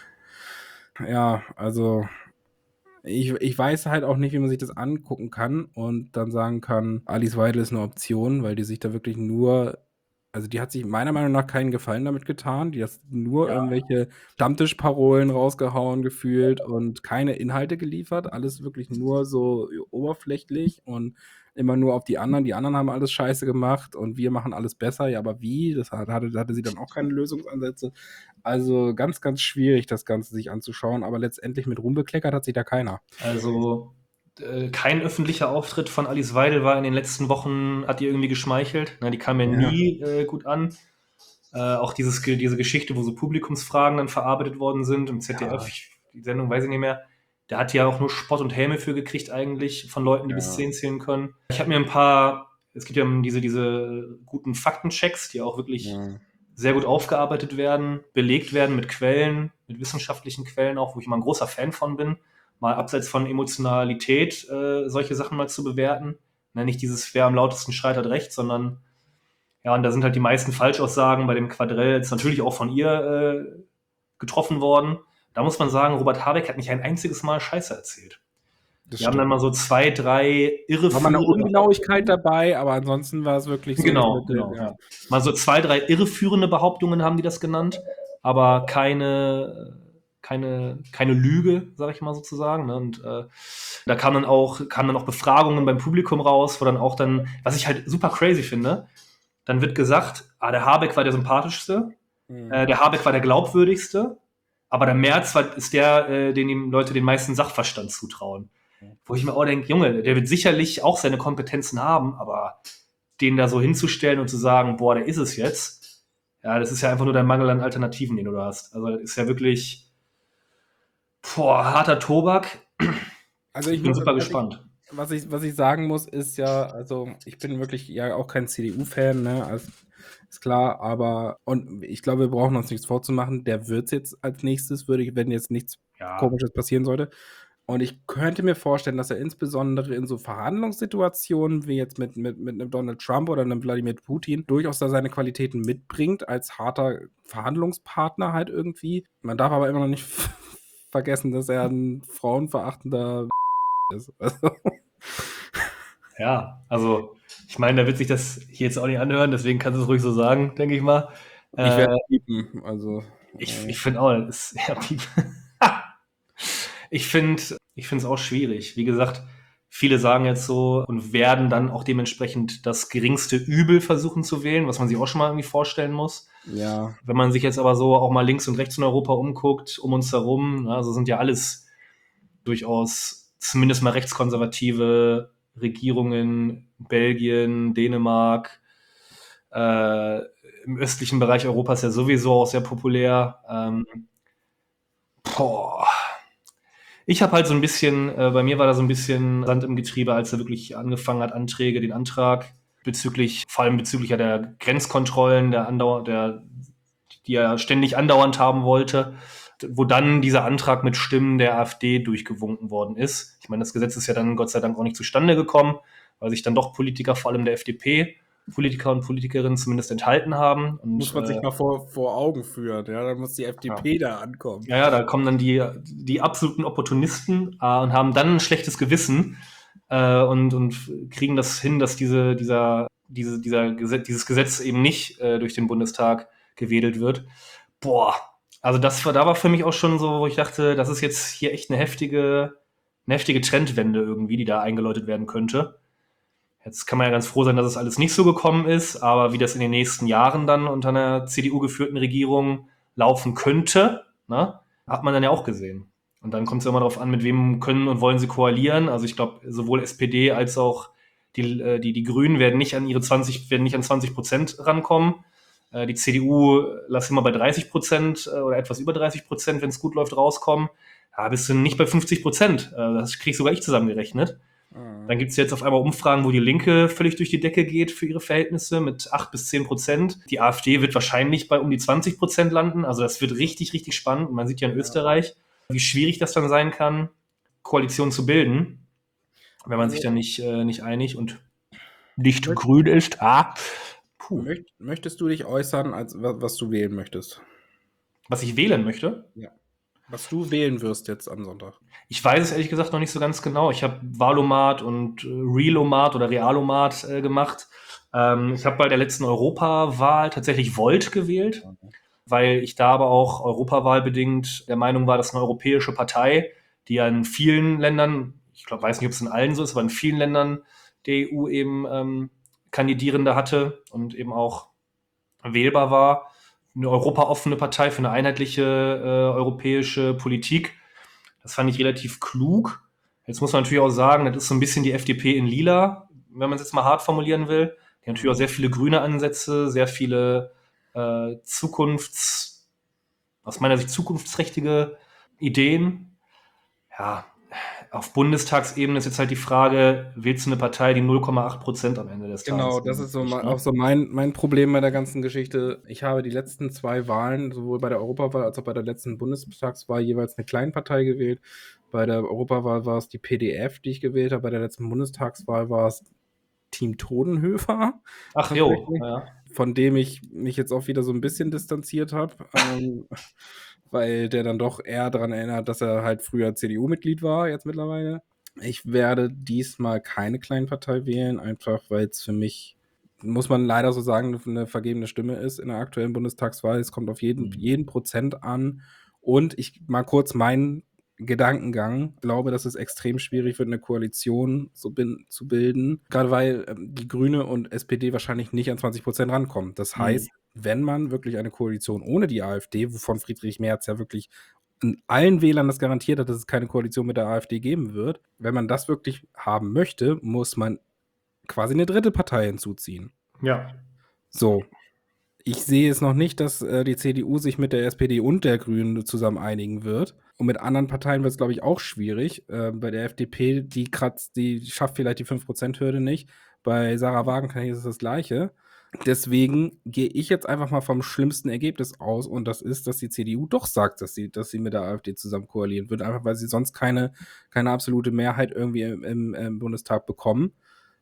Ja, also ich weiß halt auch nicht, wie man sich das angucken kann und dann sagen kann, Alice Weidel ist eine Option, weil die sich da wirklich nur Also die hat sich meiner Meinung nach keinen Gefallen damit getan. Die hat nur Ja. irgendwelche Stammtischparolen rausgehauen gefühlt und keine Inhalte geliefert. Alles wirklich nur so oberflächlich und immer nur auf die anderen. Die anderen haben alles scheiße gemacht und wir machen alles besser. Ja, aber wie? Das hatte sie dann auch keine Lösungsansätze. Also ganz, ganz schwierig, das Ganze sich anzuschauen. Aber letztendlich mit Ruhm bekleckert hat sich da keiner. Also kein öffentlicher Auftritt von Alice Weidel war in den letzten Wochen, hat ihr irgendwie geschmeichelt. Die kam ja nie gut an. Auch diese Geschichte, wo so Publikumsfragen dann verarbeitet worden sind im ZDF, die Sendung weiß ich nicht mehr. Da hat die ja auch nur Spott und Häme für gekriegt eigentlich von Leuten, die bis 10 zählen können. Ich habe mir es gibt ja diese guten Faktenchecks, die auch wirklich sehr gut aufgearbeitet werden, belegt werden mit Quellen, mit wissenschaftlichen Quellen auch, wo ich mal ein großer Fan von bin, mal abseits von Emotionalität solche Sachen mal zu bewerten. Nicht dieses, wer am lautesten schreit, hat recht, sondern ja, und da sind halt die meisten Falschaussagen bei dem Quadrell jetzt natürlich auch von ihr getroffen worden. Da muss man sagen, Robert Habeck hat nicht ein einziges Mal Scheiße erzählt. Wir haben dann mal so 2, 3 War mal eine Ungenauigkeit dabei, aber ansonsten war es wirklich so. Genau. Ja. Mal so 2, 3 irreführende Behauptungen haben die das genannt, aber keine Lüge, sage ich mal sozusagen. Ne? Und da kamen dann auch Befragungen beim Publikum raus, wo dann auch was ich halt super crazy finde, dann wird gesagt, der Habeck war der sympathischste, der Habeck war der glaubwürdigste, aber der Merz ist der, den die Leute den meisten Sachverstand zutrauen. Wo ich mir auch denke, Junge, der wird sicherlich auch seine Kompetenzen haben, aber den da so hinzustellen und zu sagen, boah, der ist es jetzt, ja, das ist ja einfach nur der Mangel an Alternativen, den du da hast. Also das ist ja wirklich harter Tobak. Also ich bin super gespannt. Was ich sagen muss, ist ja, also ich bin wirklich ja auch kein CDU-Fan, ne, also, ist klar, aber und ich glaube, wir brauchen uns nichts vorzumachen, der wird es jetzt als nächstes, wenn jetzt nichts Komisches passieren sollte. Und ich könnte mir vorstellen, dass er insbesondere in so Verhandlungssituationen wie jetzt mit einem Donald Trump oder einem Wladimir Putin durchaus da seine Qualitäten mitbringt, als harter Verhandlungspartner halt irgendwie. Man darf aber immer noch nicht vergessen, dass er ein frauenverachtender ist. Ja, also ich meine, da wird sich das hier jetzt auch nicht anhören, deswegen kannst du es ruhig so sagen, denke ich mal. Ich werde piepen, also. Ich finde auch, das ist ja piepen. Ich finde es auch schwierig. Wie gesagt, viele sagen jetzt so und werden dann auch dementsprechend das geringste Übel versuchen zu wählen, was man sich auch schon mal irgendwie vorstellen muss. Ja. Wenn man sich jetzt aber so auch mal links und rechts in Europa umguckt, um uns herum, also sind ja alles durchaus zumindest mal rechtskonservative Regierungen, Belgien, Dänemark, im östlichen Bereich Europas ja sowieso auch sehr populär. Ich habe halt so ein bisschen, bei mir war da so ein bisschen Sand im Getriebe, als er wirklich angefangen hat, den Antrag vor allem bezüglich ja der Grenzkontrollen, die er ständig andauernd haben wollte, wo dann dieser Antrag mit Stimmen der AfD durchgewunken worden ist. Ich meine, das Gesetz ist ja dann Gott sei Dank auch nicht zustande gekommen, weil sich dann doch Politiker, vor allem der FDP, Politiker und Politikerinnen zumindest enthalten haben. Und, muss man sich mal vor Augen führen, ja, dann muss die FDP da ankommen. Ja, da kommen dann die absoluten Opportunisten und haben dann ein schlechtes Gewissen und kriegen das hin, dass dieses Gesetz eben nicht durch den Bundestag gewedelt wird. Also da war für mich auch schon so, wo ich dachte, das ist jetzt hier echt eine heftige Trendwende irgendwie, die da eingeläutet werden könnte. Jetzt kann man ja ganz froh sein, dass es alles nicht so gekommen ist, aber wie das in den nächsten Jahren dann unter einer CDU-geführten Regierung laufen könnte, hat man dann ja auch gesehen. Und dann kommt es ja immer darauf an, mit wem können und wollen sie koalieren. Also ich glaube, sowohl SPD als auch die Grünen werden nicht an 20% rankommen. Die CDU lässt immer bei 30% oder etwas über 30%, wenn es gut läuft, rauskommen. Da bist du nicht bei 50%. Das krieg sogar ich zusammengerechnet. Dann gibt es jetzt auf einmal Umfragen, wo die Linke völlig durch die Decke geht für ihre Verhältnisse mit 8-10%. Die AfD wird wahrscheinlich bei um die 20% landen. Also das wird richtig, richtig spannend. Und man sieht ja in Österreich, wie schwierig das dann sein kann, Koalitionen zu bilden, wenn man sich dann nicht einig und nicht grün ist. Möchtest du dich äußern, was du wählen möchtest? Was ich wählen möchte? Ja. Was du wählen wirst jetzt am Sonntag? Ich weiß es ehrlich gesagt noch nicht so ganz genau. Ich habe Wahlomat und Realomat oder Realomat gemacht. Ich habe bei der letzten Europawahl tatsächlich Volt gewählt, weil ich da aber auch europawahlbedingt der Meinung war, dass eine europäische Partei, die ja in vielen Ländern, ich glaube, weiß nicht, ob es in allen so ist, aber in vielen Ländern der EU eben Kandidierende hatte und eben auch wählbar war, eine europaoffene Partei für eine einheitliche europäische Politik. Das fand ich relativ klug. Jetzt muss man natürlich auch sagen, das ist so ein bisschen die FDP in Lila, wenn man es jetzt mal hart formulieren will. Die haben natürlich auch sehr viele grüne Ansätze, sehr viele aus meiner Sicht zukunftsträchtige Ideen. Ja, auf Bundestagsebene ist jetzt halt die Frage, wählst du eine Partei, die 0,8% am Ende des Genau, Tages das ist so kriegt, auch so mein Problem bei der ganzen Geschichte. Ich habe die letzten 2 Wahlen, sowohl bei der Europawahl als auch bei der letzten Bundestagswahl, jeweils eine Kleinpartei gewählt. Bei der Europawahl war es die PDF, die ich gewählt habe. Bei der letzten Bundestagswahl war es Team Todenhöfer, Ach jo, tatsächlich, ja. von dem ich mich jetzt auch wieder so ein bisschen distanziert habe, weil der dann doch eher daran erinnert, dass er halt früher CDU-Mitglied war, jetzt mittlerweile. Ich werde diesmal keine Kleinpartei wählen, einfach weil es für mich, muss man leider so sagen, eine vergebene Stimme ist in der aktuellen Bundestagswahl. Es kommt auf jeden Prozent an. Und ich mal kurz meinen Gedankengang. Ich glaube, dass es extrem schwierig wird, eine Koalition zu bilden, gerade weil die Grüne und SPD wahrscheinlich nicht an 20% rankommen. Das heißt, wenn man wirklich eine Koalition ohne die AfD, wovon Friedrich Merz ja wirklich allen Wählern das garantiert hat, dass es keine Koalition mit der AfD geben wird, wenn man das wirklich haben möchte, muss man quasi eine dritte Partei hinzuziehen. Ja. So. Ich sehe es noch nicht, dass die CDU sich mit der SPD und der Grünen zusammen einigen wird. Und mit anderen Parteien wird es, glaube ich, auch schwierig. Bei der FDP, die schafft vielleicht die 5%-Hürde nicht. Bei Sarah Wagenknecht ist es das Gleiche. Deswegen gehe ich jetzt einfach mal vom schlimmsten Ergebnis aus, und das ist, dass die CDU doch sagt, dass sie mit der AfD zusammen koalieren wird, einfach weil sie sonst keine absolute Mehrheit irgendwie im Bundestag bekommen.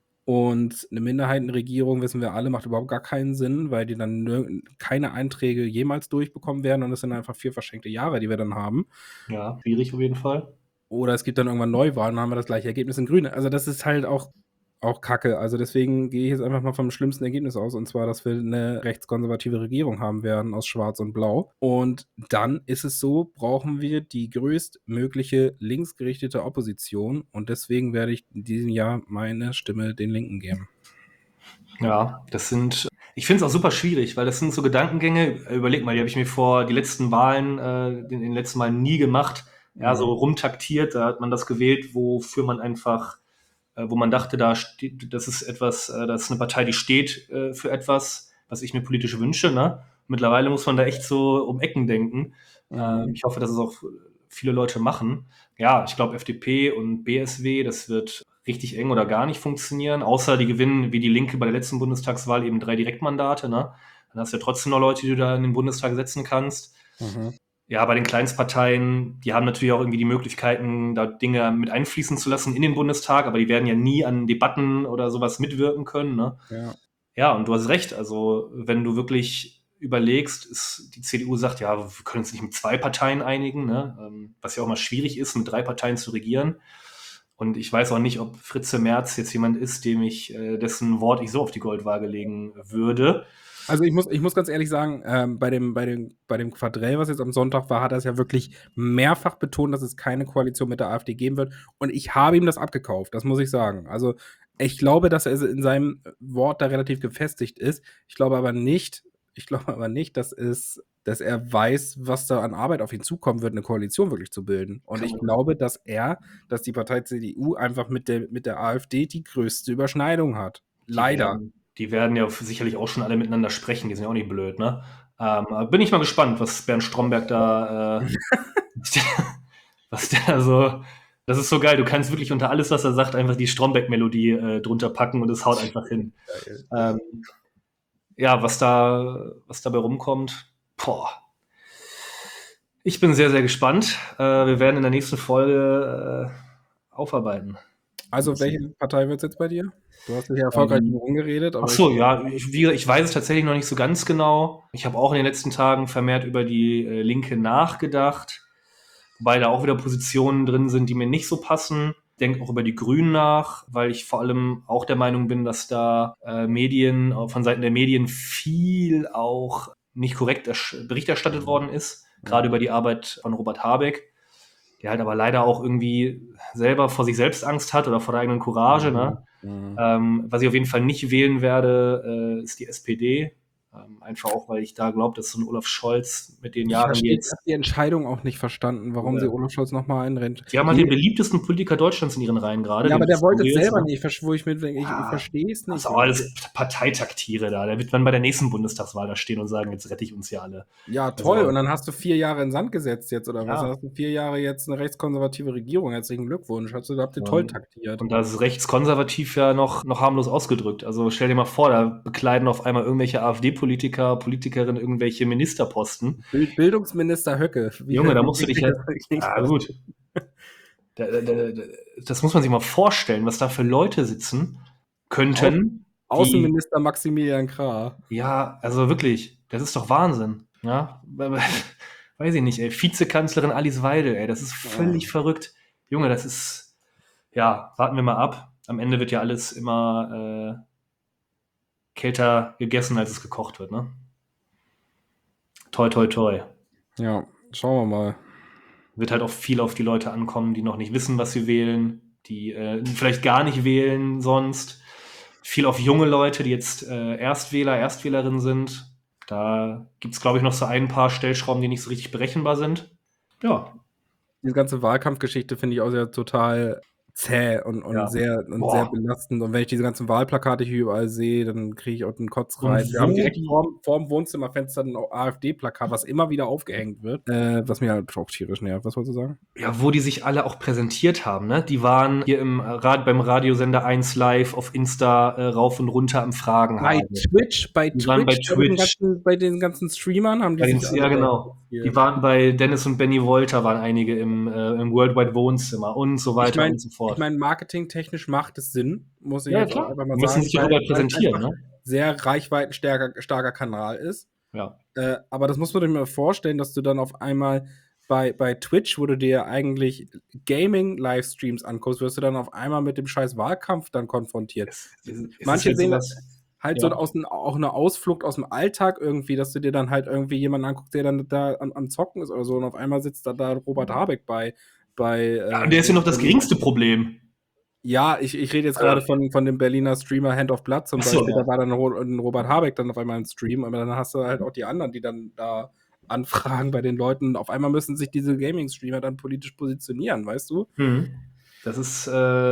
Und eine Minderheitenregierung, wissen wir alle, macht überhaupt gar keinen Sinn, weil die dann keine Einträge jemals durchbekommen werden, und es sind einfach 4 verschenkte Jahre, die wir dann haben. Ja, schwierig auf jeden Fall. Oder es gibt dann irgendwann Neuwahlen, dann haben wir das gleiche Ergebnis in Grün. Also das ist halt auch Kacke. Also deswegen gehe ich jetzt einfach mal vom schlimmsten Ergebnis aus, und zwar, dass wir eine rechtskonservative Regierung haben werden aus Schwarz und Blau. Und dann ist es so, brauchen wir die größtmögliche linksgerichtete Opposition, und deswegen werde ich in diesem Jahr meine Stimme den Linken geben. Ja, ich finde es auch super schwierig, weil das sind so Gedankengänge, überleg mal, die habe ich mir vor die letzten Wahlen, in den letzten Malen nie gemacht. Ja, so rumtaktiert, da hat man das gewählt, wofür man einfach, wo man dachte, das ist eine Partei, die steht für etwas, was ich mir politisch wünsche. Ne? Mittlerweile muss man da echt so um Ecken denken. Ich hoffe, dass es auch viele Leute machen. Ja, ich glaube, FDP und BSW, das wird richtig eng oder gar nicht funktionieren, außer die gewinnen wie die Linke bei der letzten Bundestagswahl eben 3 Direktmandate. Ne? Dann hast du ja trotzdem noch Leute, die du da in den Bundestag setzen kannst. Ja, bei den Kleinstparteien, die haben natürlich auch irgendwie die Möglichkeiten, da Dinge mit einfließen zu lassen in den Bundestag, aber die werden ja nie an Debatten oder sowas mitwirken können. Ne? Ja, und du hast recht. Also, wenn du wirklich überlegst, die CDU sagt, ja, wir können uns nicht mit 2 Parteien einigen, ne? Was ja auch mal schwierig ist, mit 3 Parteien zu regieren. Und ich weiß auch nicht, ob Fritze Merz jetzt jemand ist, dessen Wort ich so auf die Goldwaage legen würde. Also ich muss ganz ehrlich sagen, bei dem Quadrell, was jetzt am Sonntag war, hat er es ja wirklich mehrfach betont, dass es keine Koalition mit der AfD geben wird. Und ich habe ihm das abgekauft, das muss ich sagen. Also ich glaube, dass er in seinem Wort da relativ gefestigt ist. Ich glaube aber nicht, dass er weiß, was da an Arbeit auf ihn zukommen wird, eine Koalition wirklich zu bilden. Und ich glaube, dass die Partei CDU einfach mit der AfD die größte Überschneidung hat. Leider. Die werden ja sicherlich auch schon alle miteinander sprechen, die sind ja auch nicht blöd, ne? Bin ich mal gespannt, was Bernd Stromberg da, was der so, das ist so geil, du kannst wirklich unter alles, was er sagt, einfach die Stromberg-Melodie drunter packen und es haut einfach hin. Ja, was dabei rumkommt, boah. Ich bin sehr, sehr gespannt. Wir werden in der nächsten Folge aufarbeiten. Also welche Partei wird es jetzt bei dir? Du hast dich ja erfolgreich rumgeredet. Ach so, ja, ich weiß es tatsächlich noch nicht so ganz genau. Ich habe auch in den letzten Tagen vermehrt über die Linke nachgedacht, wobei da auch wieder Positionen drin sind, die mir nicht so passen. denke auch über die Grünen nach, weil ich vor allem auch der Meinung bin, dass da Medien, von Seiten der Medien viel auch nicht korrekt Bericht erstattet worden ist, gerade über die Arbeit von Robert Habeck, der halt aber leider auch irgendwie selber vor sich selbst Angst hat oder vor der eigenen Courage. Ne? Was ich auf jeden Fall nicht wählen werde, ist die SPD. Einfach auch, weil ich da glaube, dass so ein Olaf Scholz mit den Ich Jahren verstehe jetzt. die Entscheidung auch nicht verstanden, warum Ja. sie Olaf Scholz nochmal einrennt. Die haben halt den beliebtesten Politiker Deutschlands in ihren Reihen gerade. Ja, aber den der wollte es Pistorius, selber ne? nicht, wo ich mir denke, ich verstehe es Das nicht. ist auch alles Parteitaktiere da. Der wird dann bei der nächsten Bundestagswahl da stehen und sagen, jetzt rette ich uns hier alle. Ja, toll. Also, Und dann hast du 4 Jahre in den Sand gesetzt jetzt, oder was? Ja. Dann hast du 4 Jahre jetzt eine rechtskonservative Regierung. Herzlichen Glückwunsch. Habt ihr toll taktiert. Und da ist rechtskonservativ ja noch harmlos ausgedrückt. Also stell dir mal vor, da bekleiden auf einmal irgendwelche AfD-Politiker, Politikerinnen irgendwelche Ministerposten. Bildungsminister Höcke. Junge, da musst du dich ja. Ja, gut. Das muss man sich mal vorstellen, was da für Leute sitzen könnten. Außenminister Maximilian Krah. Ja, also wirklich, das ist doch Wahnsinn. Ja, weiß ich nicht, ey. Vizekanzlerin Alice Weidel, ey, das ist völlig verrückt. Junge, das ist, ja, warten wir mal ab. Am Ende wird ja alles immer kälter gegessen, als es gekocht wird, ne? Toi, toi, toi. Ja, schauen wir mal. Wird halt auch viel auf die Leute ankommen, die noch nicht wissen, was sie wählen, die vielleicht gar nicht wählen sonst. Viel auf junge Leute, die jetzt Erstwählerinnen sind. Da gibt es, glaube ich, noch so ein paar Stellschrauben, die nicht so richtig berechenbar sind. Ja. Diese ganze Wahlkampfgeschichte finde ich auch sehr total zäh und sehr belastend. Und wenn ich diese ganzen Wahlplakate hier überall sehe, dann kriege ich auch den Kotz rein. Wir haben direkt vorm Wohnzimmerfenster ein AfD-Plakat, was immer wieder aufgehängt wird, was mir halt auch tierisch nervt. Was wolltest du sagen? Ja, wo die sich alle auch präsentiert haben, ne? Die waren hier beim Radiosender 1 Live auf Insta rauf und runter am Fragen. Bei Twitch, bei den ganzen Streamern haben die sich ja, genau. Die waren bei Dennis und Benny Wolter, waren einige im Worldwide Wohnzimmer und so weiter und so fort. Ich meine, marketingtechnisch macht es Sinn, muss ich Ja, jetzt klar. einfach mal Die müssen sagen. sich darüber präsentieren, ne? Sehr reichweitenstarker Kanal ist. Ja. Aber das muss man sich mal vorstellen, dass du dann auf einmal bei Twitch, wo du dir eigentlich Gaming-Livestreams anguckst, wirst du dann auf einmal mit dem scheiß Wahlkampf dann konfrontiert. Manche sehen das halt so auch eine Ausflucht aus dem Alltag irgendwie, dass du dir dann halt irgendwie jemanden anguckst, der dann da am Zocken ist oder so, und auf einmal sitzt da Robert Habeck bei und der ist ja noch das geringste Problem. Ja, ich rede jetzt gerade von dem Berliner Streamer Hand of Blood zum Beispiel. Da war dann ein Robert Habeck dann auf einmal im Stream, aber dann hast du halt auch die anderen, die dann da anfragen bei den Leuten. Auf einmal müssen sich diese Gaming-Streamer dann politisch positionieren, weißt du? Das ist,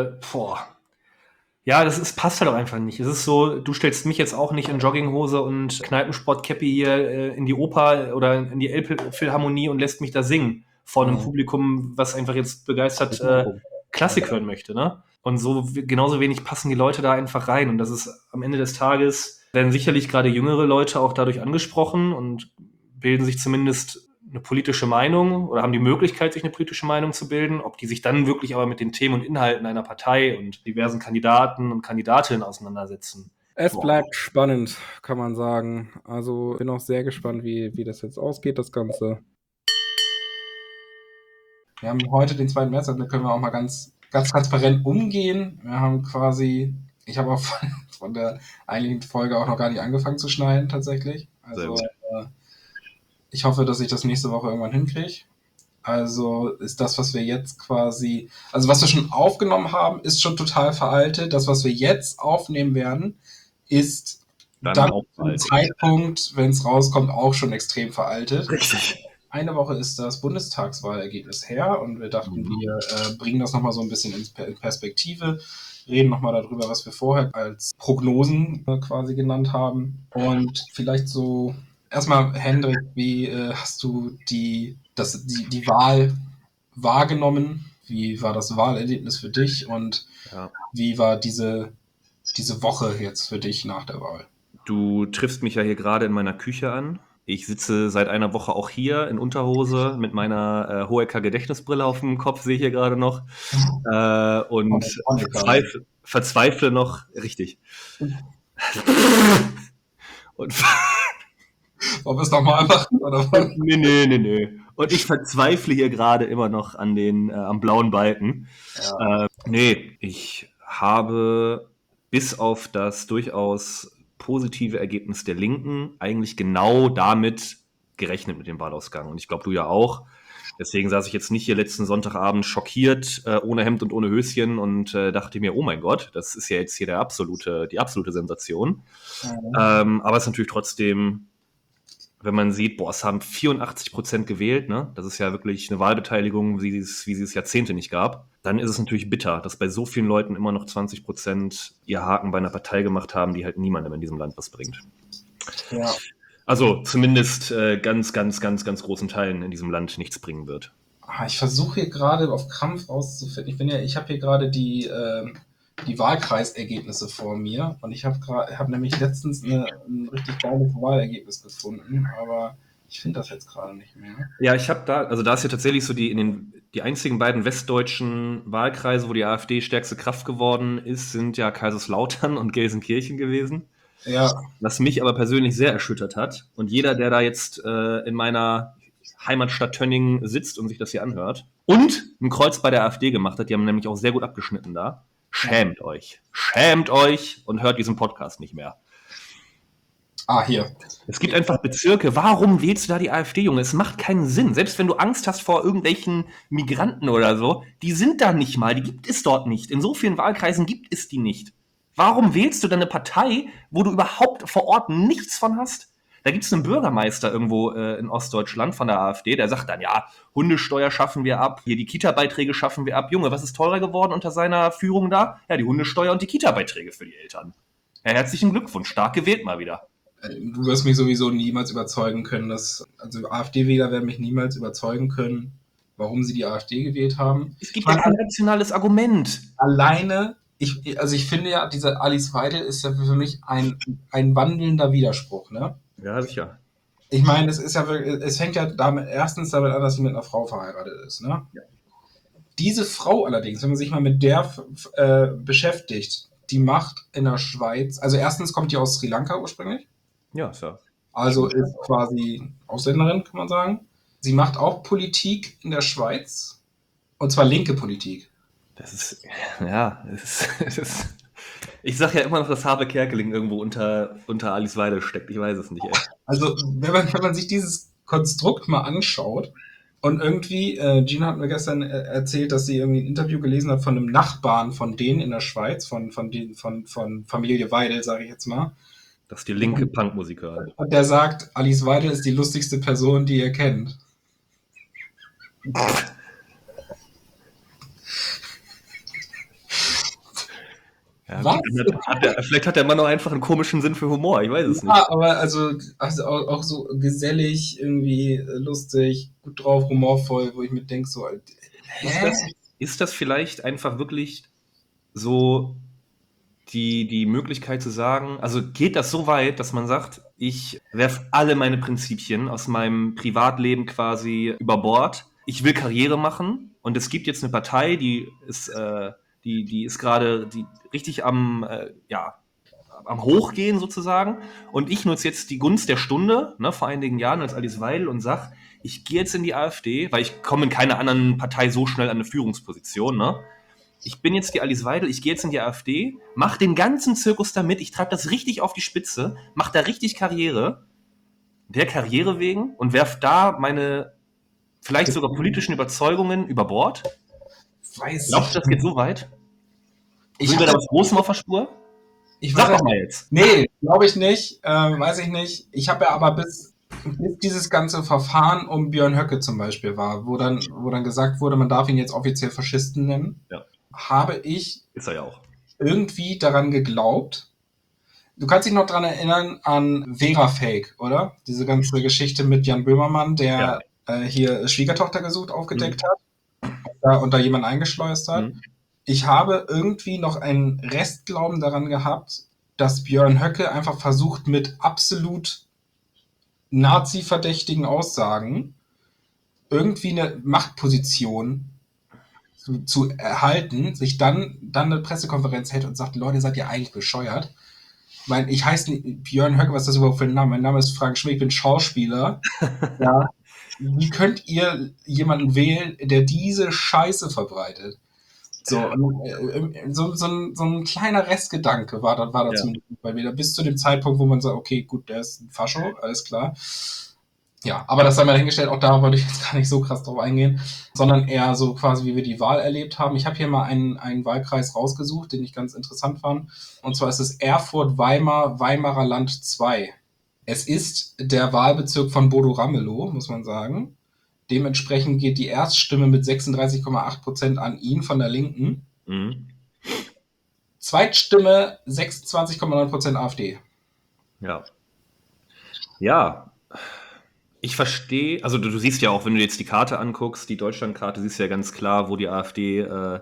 ja, passt halt auch einfach nicht. Es ist so, du stellst mich jetzt auch nicht in Jogginghose und Kneipensport-Cappy hier in die Oper oder in die Elbphilharmonie und lässt mich da singen vor einem Publikum, was einfach jetzt begeistert Klassik hören möchte, ne? Und so genauso wenig passen die Leute da einfach rein. Und das ist am Ende des Tages, werden sicherlich gerade jüngere Leute auch dadurch angesprochen und bilden sich zumindest eine politische Meinung oder haben die Möglichkeit, sich eine politische Meinung zu bilden. Ob die sich dann wirklich aber mit den Themen und Inhalten einer Partei und diversen Kandidaten und Kandidatinnen auseinandersetzen. Es bleibt spannend, kann man sagen. Also bin auch sehr gespannt, wie das jetzt ausgeht, das Ganze. Wir haben heute den 2. März, da können wir auch mal ganz transparent umgehen. Wir haben quasi, ich habe auch von der eigentlichen Folge auch noch gar nicht angefangen zu schneiden, tatsächlich. Also ich hoffe, dass ich das nächste Woche irgendwann hinkriege. Also ist das, was wir jetzt quasi, also was wir schon aufgenommen haben, ist schon total veraltet. Das, was wir jetzt aufnehmen werden, ist dann zum Zeitpunkt, wenn es rauskommt, auch schon extrem veraltet. Richtig. Eine Woche ist das Bundestagswahlergebnis her und wir dachten, wir bringen das nochmal so ein bisschen in Perspektive, reden nochmal darüber, was wir vorher als Prognosen quasi genannt haben. Und vielleicht so, erstmal Hendrik, wie hast du die Wahl wahrgenommen? Wie war das Wahlerlebnis für dich und wie war diese Woche jetzt für dich nach der Wahl? Du triffst mich ja hier gerade in meiner Küche an. Ich sitze seit einer Woche auch hier in Unterhose mit meiner Hohecker-Gedächtnisbrille auf dem Kopf, sehe ich hier gerade noch. Und verzweifle noch, richtig. Und Wollen wir es nochmal machen? Oder was? Nee. Und ich verzweifle hier gerade immer noch am blauen Balken. Ja. Nee, ich habe bis auf das durchaus positive Ergebnis der Linken eigentlich genau damit gerechnet mit dem Wahlausgang. Und ich glaube, du ja auch. Deswegen saß ich jetzt nicht hier letzten Sonntagabend schockiert, ohne Hemd und ohne Höschen und dachte mir, oh mein Gott, das ist ja jetzt hier die absolute Sensation. Aber es ist natürlich trotzdem, wenn man sieht, boah, es haben 84% gewählt, ne? Das ist ja wirklich eine Wahlbeteiligung, wie sie es Jahrzehnte nicht gab. Dann ist es natürlich bitter, dass bei so vielen Leuten immer noch 20% ihr Haken bei einer Partei gemacht haben, die halt niemandem in diesem Land was bringt. Ja. Also zumindest ganz großen Teilen in diesem Land nichts bringen wird. Ich versuche hier gerade auf Krampf rauszufinden. Ich habe hier gerade die Wahlkreisergebnisse vor mir und ich habe nämlich letztens ein richtig geiles Wahlergebnis gefunden, aber ich finde das jetzt gerade nicht mehr. Ja, ich habe da ist ja tatsächlich so die einzigen beiden westdeutschen Wahlkreise, wo die AfD stärkste Kraft geworden ist, sind ja Kaiserslautern und Gelsenkirchen gewesen. Ja. Was mich aber persönlich sehr erschüttert hat. Und jeder, der da jetzt in meiner Heimatstadt Tönningen sitzt und sich das hier anhört und ein Kreuz bei der AfD gemacht hat, die haben nämlich auch sehr gut abgeschnitten da. Schämt euch. Schämt euch und hört diesen Podcast nicht mehr. Hier. Es gibt einfach Bezirke. Warum wählst du da die AfD, Junge? Es macht keinen Sinn. Selbst wenn du Angst hast vor irgendwelchen Migranten oder so, die sind da nicht mal. Die gibt es dort nicht. In so vielen Wahlkreisen gibt es die nicht. Warum wählst du dann eine Partei, wo du überhaupt vor Ort nichts von hast? Da gibt es einen Bürgermeister irgendwo in Ostdeutschland von der AfD, der sagt dann, ja, Hundesteuer schaffen wir ab, hier die Kita-Beiträge schaffen wir ab. Junge, was ist teurer geworden unter seiner Führung da? Ja, die Hundesteuer und die Kita-Beiträge für die Eltern. Ja, herzlichen Glückwunsch, stark gewählt mal wieder. Du wirst mich sowieso niemals überzeugen können, also AfD-Wähler werden mich niemals überzeugen können, warum sie die AfD gewählt haben. Es gibt ja kein rationales Argument. Alleine, ich finde ja, diese Alice Weidel ist ja für mich ein wandelnder Widerspruch, ne? Ja, sicher. Ich meine, es fängt ja erstens damit an, dass sie mit einer Frau verheiratet ist, ne? Ja. Diese Frau allerdings, wenn man sich mal mit der beschäftigt, die macht in der Schweiz, also erstens kommt die aus Sri Lanka ursprünglich. Ja, so. Also ist quasi Ausländerin, kann man sagen. Sie macht auch Politik in der Schweiz. Und zwar linke Politik. Das ist, ich sag ja immer noch, dass Habe Kerkeling irgendwo unter Alice Weidel steckt. Ich weiß es nicht, ey. Also, wenn man sich dieses Konstrukt mal anschaut und irgendwie, Gina hat mir gestern erzählt, dass sie irgendwie ein Interview gelesen hat von einem Nachbarn von denen in der Schweiz, von Familie Weidel, sage ich jetzt mal. Das ist die linke Punkmusiker halt. Und der sagt, Alice Weidel ist die lustigste Person, die ihr kennt. Ja, gut, vielleicht hat der Mann auch einfach einen komischen Sinn für Humor, ich weiß es nicht. Ja, aber also auch so gesellig, irgendwie lustig, gut drauf, humorvoll, wo ich mir denke, so, Ist das vielleicht einfach wirklich so die Möglichkeit zu sagen, also geht das so weit, dass man sagt, ich werfe alle meine Prinzipien aus meinem Privatleben quasi über Bord, ich will Karriere machen und es gibt jetzt eine Partei, die ist gerade richtig am Hochgehen sozusagen und ich nutze jetzt die Gunst der Stunde, ne, vor einigen Jahren als Alice Weidel und sage, ich gehe jetzt in die AfD, weil ich komme in keiner anderen Partei so schnell an eine Führungsposition, ne? Ich bin jetzt die Alice Weidel, ich gehe jetzt in die AfD, mache den ganzen Zirkus da mit, ich treibe das richtig auf die Spitze, mache da richtig Karriere, der Karriere wegen und werfe da meine vielleicht sogar politischen Überzeugungen über Bord. Glaubst du, das geht so weit? Sind wir da was Großem auf der Spur? Sag doch mal jetzt. Nee, glaube ich nicht, weiß ich nicht. Ich habe ja aber bis dieses ganze Verfahren um Björn Höcke zum Beispiel war, wo dann gesagt wurde, man darf ihn jetzt offiziell Faschisten nennen, ja, habe ich ist er ja auch irgendwie daran geglaubt. Du kannst dich noch daran erinnern an Vera Fake, oder? Diese ganze Geschichte mit Jan Böhmermann, der hier Schwiegertochter gesucht, aufgedeckt hat und da jemand eingeschleust hat. Ich habe irgendwie noch einen Restglauben daran gehabt, dass Björn Höcke einfach versucht, mit absolut Nazi-verdächtigen Aussagen irgendwie eine Machtposition zu erhalten, sich dann eine Pressekonferenz hält und sagt, Leute, seid ihr eigentlich bescheuert? ich heiße nicht Björn Höcke, was ist das überhaupt für ein Name? Mein Name ist Frank Schmidt, ich bin Schauspieler. Ja. Wie könnt ihr jemanden wählen, der diese Scheiße verbreitet? So, so ein kleiner Restgedanke war da zumindest bei mir. Bis zu dem Zeitpunkt, wo man sagt, okay, gut, der ist ein Fascho, alles klar. Ja, aber das sei mal dahingestellt, auch da wollte ich jetzt gar nicht so krass drauf eingehen, sondern eher so quasi, wie wir die Wahl erlebt haben. Ich habe hier mal einen Wahlkreis rausgesucht, den ich ganz interessant fand. Und zwar ist es Erfurt-Weimar, Weimarer Land 2. Es ist der Wahlbezirk von Bodo Ramelow, muss man sagen. Dementsprechend geht die Erststimme mit 36,8% an ihn von der Linken. Mhm. Zweitstimme 26,9% AfD. Ja. Ja. Ich verstehe, also du siehst ja auch, wenn du jetzt die Karte anguckst, die Deutschlandkarte, siehst du ja ganz klar, wo die AfD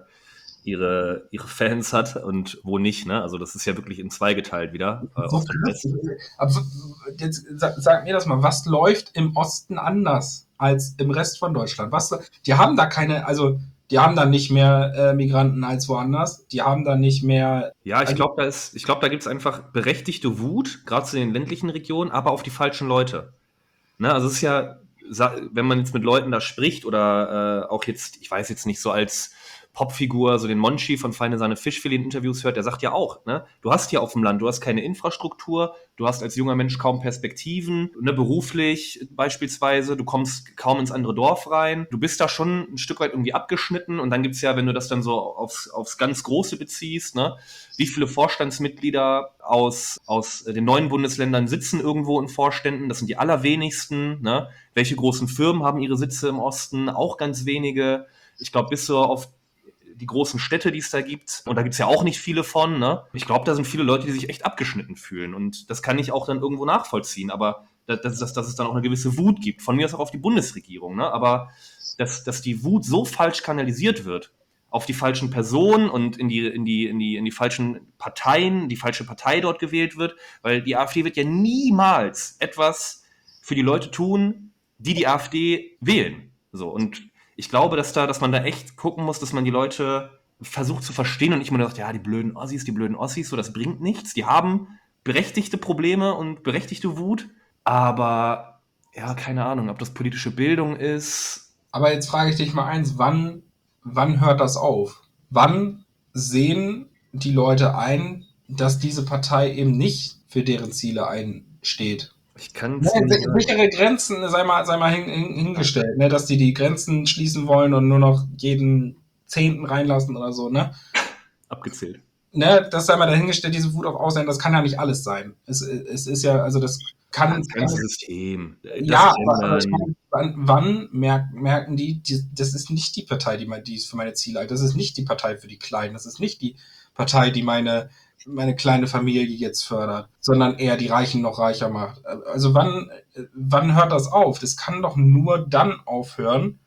ihre Fans hat und wo nicht. Ne? Also das ist ja wirklich in zwei geteilt wieder. So krass. Aber jetzt sag mir das mal, was läuft im Osten anders als im Rest von Deutschland? Die haben da keine, also die haben da nicht mehr Migranten als woanders. Die haben da nicht mehr. Ja, ich glaube, da gibt es einfach berechtigte Wut, gerade zu den ländlichen Regionen, aber auf die falschen Leute. Ne, also es ist ja, wenn man jetzt mit Leuten da spricht oder auch jetzt, ich weiß jetzt nicht, so als Popfigur, so den Monchi von Feine Sahne Fischfilet in Interviews hört, der sagt ja auch, ne, du hast hier auf dem Land, du hast keine Infrastruktur, du hast als junger Mensch kaum Perspektiven, ne, beruflich beispielsweise, du kommst kaum ins andere Dorf rein, du bist da schon ein Stück weit irgendwie abgeschnitten und dann gibt's ja, wenn du das dann so aufs ganz Große beziehst, ne, wie viele Vorstandsmitglieder aus den neuen Bundesländern sitzen irgendwo in Vorständen, das sind die allerwenigsten, ne, welche großen Firmen haben ihre Sitze im Osten, auch ganz wenige, ich glaube, bis so auf die großen Städte, die es da gibt. Und da gibt es ja auch nicht viele von. Ne? Ich glaube, da sind viele Leute, die sich echt abgeschnitten fühlen. Und das kann ich auch dann irgendwo nachvollziehen. Aber dass es dann auch eine gewisse Wut gibt. Von mir aus auch auf die Bundesregierung. Ne? Aber dass die Wut so falsch kanalisiert wird, auf die falschen Personen und in die falschen Parteien, die falsche Partei dort gewählt wird, weil die AfD wird ja niemals etwas für die Leute tun, die AfD wählen. So, und ich glaube, dass man da echt gucken muss, dass man die Leute versucht zu verstehen und nicht immer sagt, ja, die blöden Ossis, so, das bringt nichts. Die haben berechtigte Probleme und berechtigte Wut, aber ja, keine Ahnung, ob das politische Bildung ist. Aber jetzt frage ich dich mal eins, wann hört das auf? Wann sehen die Leute ein, dass diese Partei eben nicht für deren Ziele einsteht? Ich kann sichere Grenzen, sei mal hingestellt, ne, dass die Grenzen schließen wollen und nur noch jeden 10. reinlassen oder so, ne? Abgezählt. Ne, das sei mal dahingestellt, diese Wut auf Aussehen, das kann ja nicht alles sein. Es ist ja, also das kann. Das ganze System. Ja, aber ich meine, wann merken die, das ist nicht die Partei, die ist für meine Ziele hat. Das ist nicht die Partei für die Kleinen. Das ist nicht die Partei, die meine kleine Familie jetzt fördert, sondern eher die Reichen noch reicher macht. Also wann hört das auf? Das kann doch nur dann aufhören,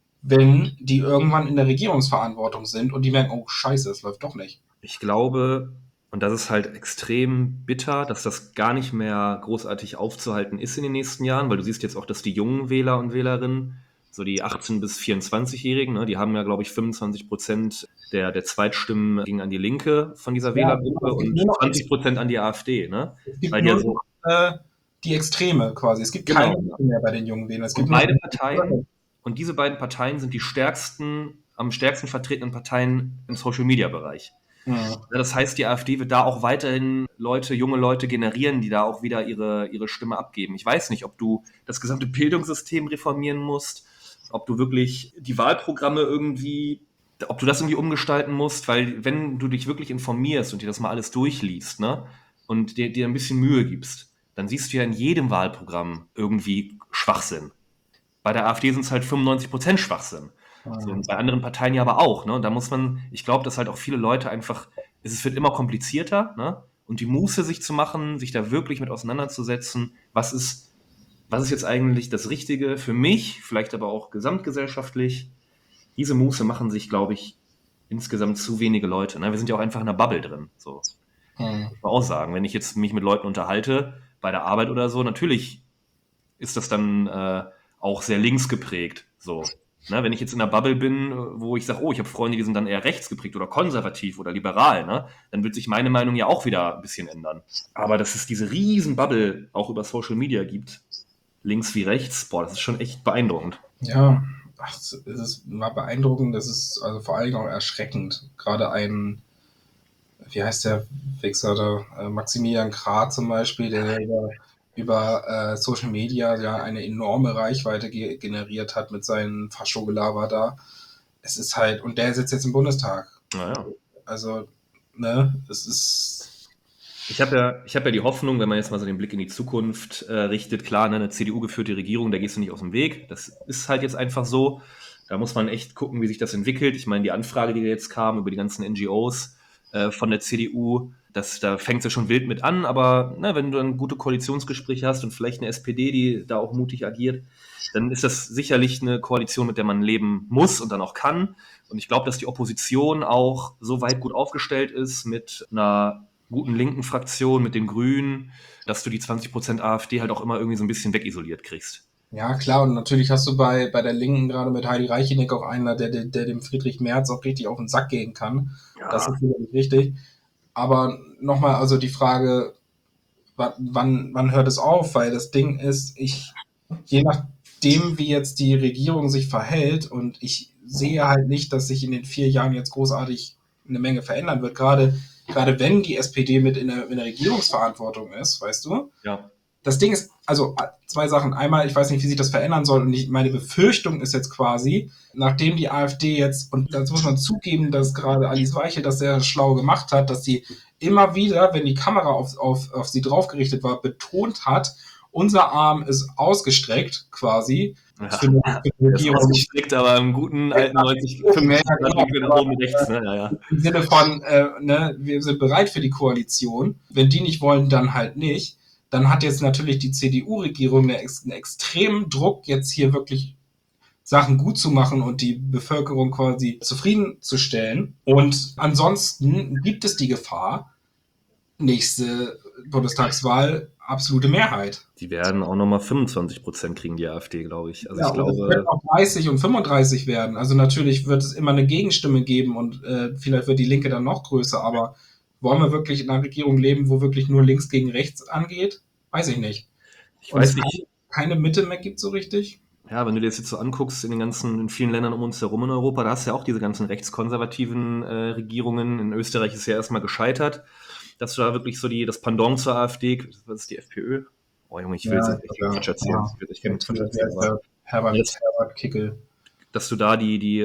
wenn die irgendwann in der Regierungsverantwortung sind und die merken, oh Scheiße, das läuft doch nicht. Ich glaube, und das ist halt extrem bitter, dass das gar nicht mehr großartig aufzuhalten ist in den nächsten Jahren, weil du siehst jetzt auch, dass die jungen Wähler und Wählerinnen, so die 18- bis 24-Jährigen, ne, die haben ja, glaube ich, 25% der Zweitstimmen gingen an die Linke von dieser Wählergruppe und 20% an die AfD. Ne? Es gibt nur die Extreme quasi. Es gibt keine mehr bei den jungen Wählern. Es gibt beide Parteien. Und diese beiden Parteien sind die am stärksten vertretenen Parteien im Social-Media-Bereich. Ja. Das heißt, die AfD wird da auch weiterhin junge Leute generieren, die da auch wieder ihre Stimme abgeben. Ich weiß nicht, ob du das gesamte Bildungssystem reformieren musst, ob du wirklich die Wahlprogramme ob du das irgendwie umgestalten musst, weil wenn du dich wirklich informierst und dir das mal alles durchliest, ne, und dir ein bisschen Mühe gibst, dann siehst du ja in jedem Wahlprogramm irgendwie Schwachsinn. Bei der AfD sind es halt 95% Schwachsinn. So, und bei anderen Parteien ja aber auch. Ne? Und da muss ich glaube, dass halt auch viele Leute einfach, es wird immer komplizierter, ne? Und die Muße sich zu machen, sich da wirklich mit auseinanderzusetzen, was ist jetzt eigentlich das Richtige für mich, vielleicht aber auch gesamtgesellschaftlich. Diese Muße machen sich, glaube ich, insgesamt zu wenige Leute. Ne? Wir sind ja auch einfach in einer Bubble drin. So. Muss man auch sagen, wenn ich jetzt mich mit Leuten unterhalte, bei der Arbeit oder so, natürlich ist das dann auch sehr links geprägt. So. Ne, wenn ich jetzt in einer Bubble bin, wo ich sage, oh, ich habe Freunde, die sind dann eher rechts geprägt oder konservativ oder liberal, ne, dann wird sich meine Meinung ja auch wieder ein bisschen ändern. Aber dass es diese riesen Bubble auch über Social Media gibt, links wie rechts, boah, das ist schon echt beeindruckend. Ja, war beeindruckend, das ist also vor allen Dingen auch erschreckend. Gerade wie heißt der Wichser da, Maximilian Krah zum Beispiel, der über Social Media ja eine enorme Reichweite generiert hat mit seinem Faschogelaber da. Es ist halt, und der sitzt jetzt im Bundestag. Naja. Also, ne, es ist. Ich habe ja die Hoffnung, wenn man jetzt mal so den Blick in die Zukunft richtet, klar, ne, eine CDU-geführte Regierung, da gehst du nicht aus dem Weg. Das ist halt jetzt einfach so. Da muss man echt gucken, wie sich das entwickelt. Ich meine, die Anfrage, die jetzt kam über die ganzen NGOs von der CDU, da fängt es ja schon wild mit an, aber ne, wenn du dann gute Koalitionsgespräche hast und vielleicht eine SPD, die da auch mutig agiert, dann ist das sicherlich eine Koalition, mit der man leben muss und dann auch kann. Und ich glaube, dass die Opposition auch so weit gut aufgestellt ist mit einer guten linken Fraktion, mit den Grünen, dass du die 20% AfD halt auch immer irgendwie so ein bisschen wegisoliert kriegst. Ja, klar, und natürlich hast du bei der Linken gerade mit Heidi Reicheneck auch einer, der dem Friedrich Merz auch richtig auf den Sack gehen kann. Ja. Das ist sicherlich richtig. Aber nochmal, also die Frage, wann hört es auf? Weil das Ding ist, je nachdem, wie jetzt die Regierung sich verhält, und ich sehe halt nicht, dass sich in den 4 Jahren jetzt großartig eine Menge verändern wird, gerade wenn die SPD mit in der Regierungsverantwortung ist, weißt du? Ja. Das Ding ist, also 2 Sachen. Einmal, ich weiß nicht, wie sich das verändern soll. Und meine Befürchtung ist jetzt quasi, nachdem die AfD jetzt, und das muss man zugeben, dass gerade Alice Weichel das sehr schlau gemacht hat, dass sie immer wieder, wenn die Kamera auf sie draufgerichtet war, betont hat, unser Arm ist ausgestreckt quasi. Ja. Für eine Regierung. Das ausgestreckt, aber im guten alten 90, 95 oben rechts. Ne? Ja. Im Sinne von, wir sind bereit für die Koalition. Wenn die nicht wollen, dann halt nicht. Dann hat jetzt natürlich die CDU-Regierung einen extremen Druck, jetzt hier wirklich Sachen gut zu machen und die Bevölkerung quasi zufriedenzustellen. Und ansonsten gibt es die Gefahr, nächste Bundestagswahl absolute Mehrheit. Die werden auch nochmal 25% kriegen, die AfD, glaube ich. Also ja, ich glaube, es wird auch 30 und 35 werden. Also natürlich wird es immer eine Gegenstimme geben und vielleicht wird die Linke dann noch größer, aber wollen wir wirklich in einer Regierung leben, wo wirklich nur links gegen rechts angeht? Weiß ich nicht. Ich weiß nicht. Keine Mitte mehr gibt so richtig. Ja, wenn du dir das jetzt so anguckst, in vielen Ländern um uns herum in Europa, da hast du ja auch diese ganzen rechtskonservativen Regierungen. In Österreich ist ja erstmal gescheitert, dass du da wirklich so das Pendant zur AfD, was ist die FPÖ? Oh Junge, ich will jetzt nicht Quatsch erzählen. Ich will Quatsch erzählen. Herbert Kickel. Dass du da die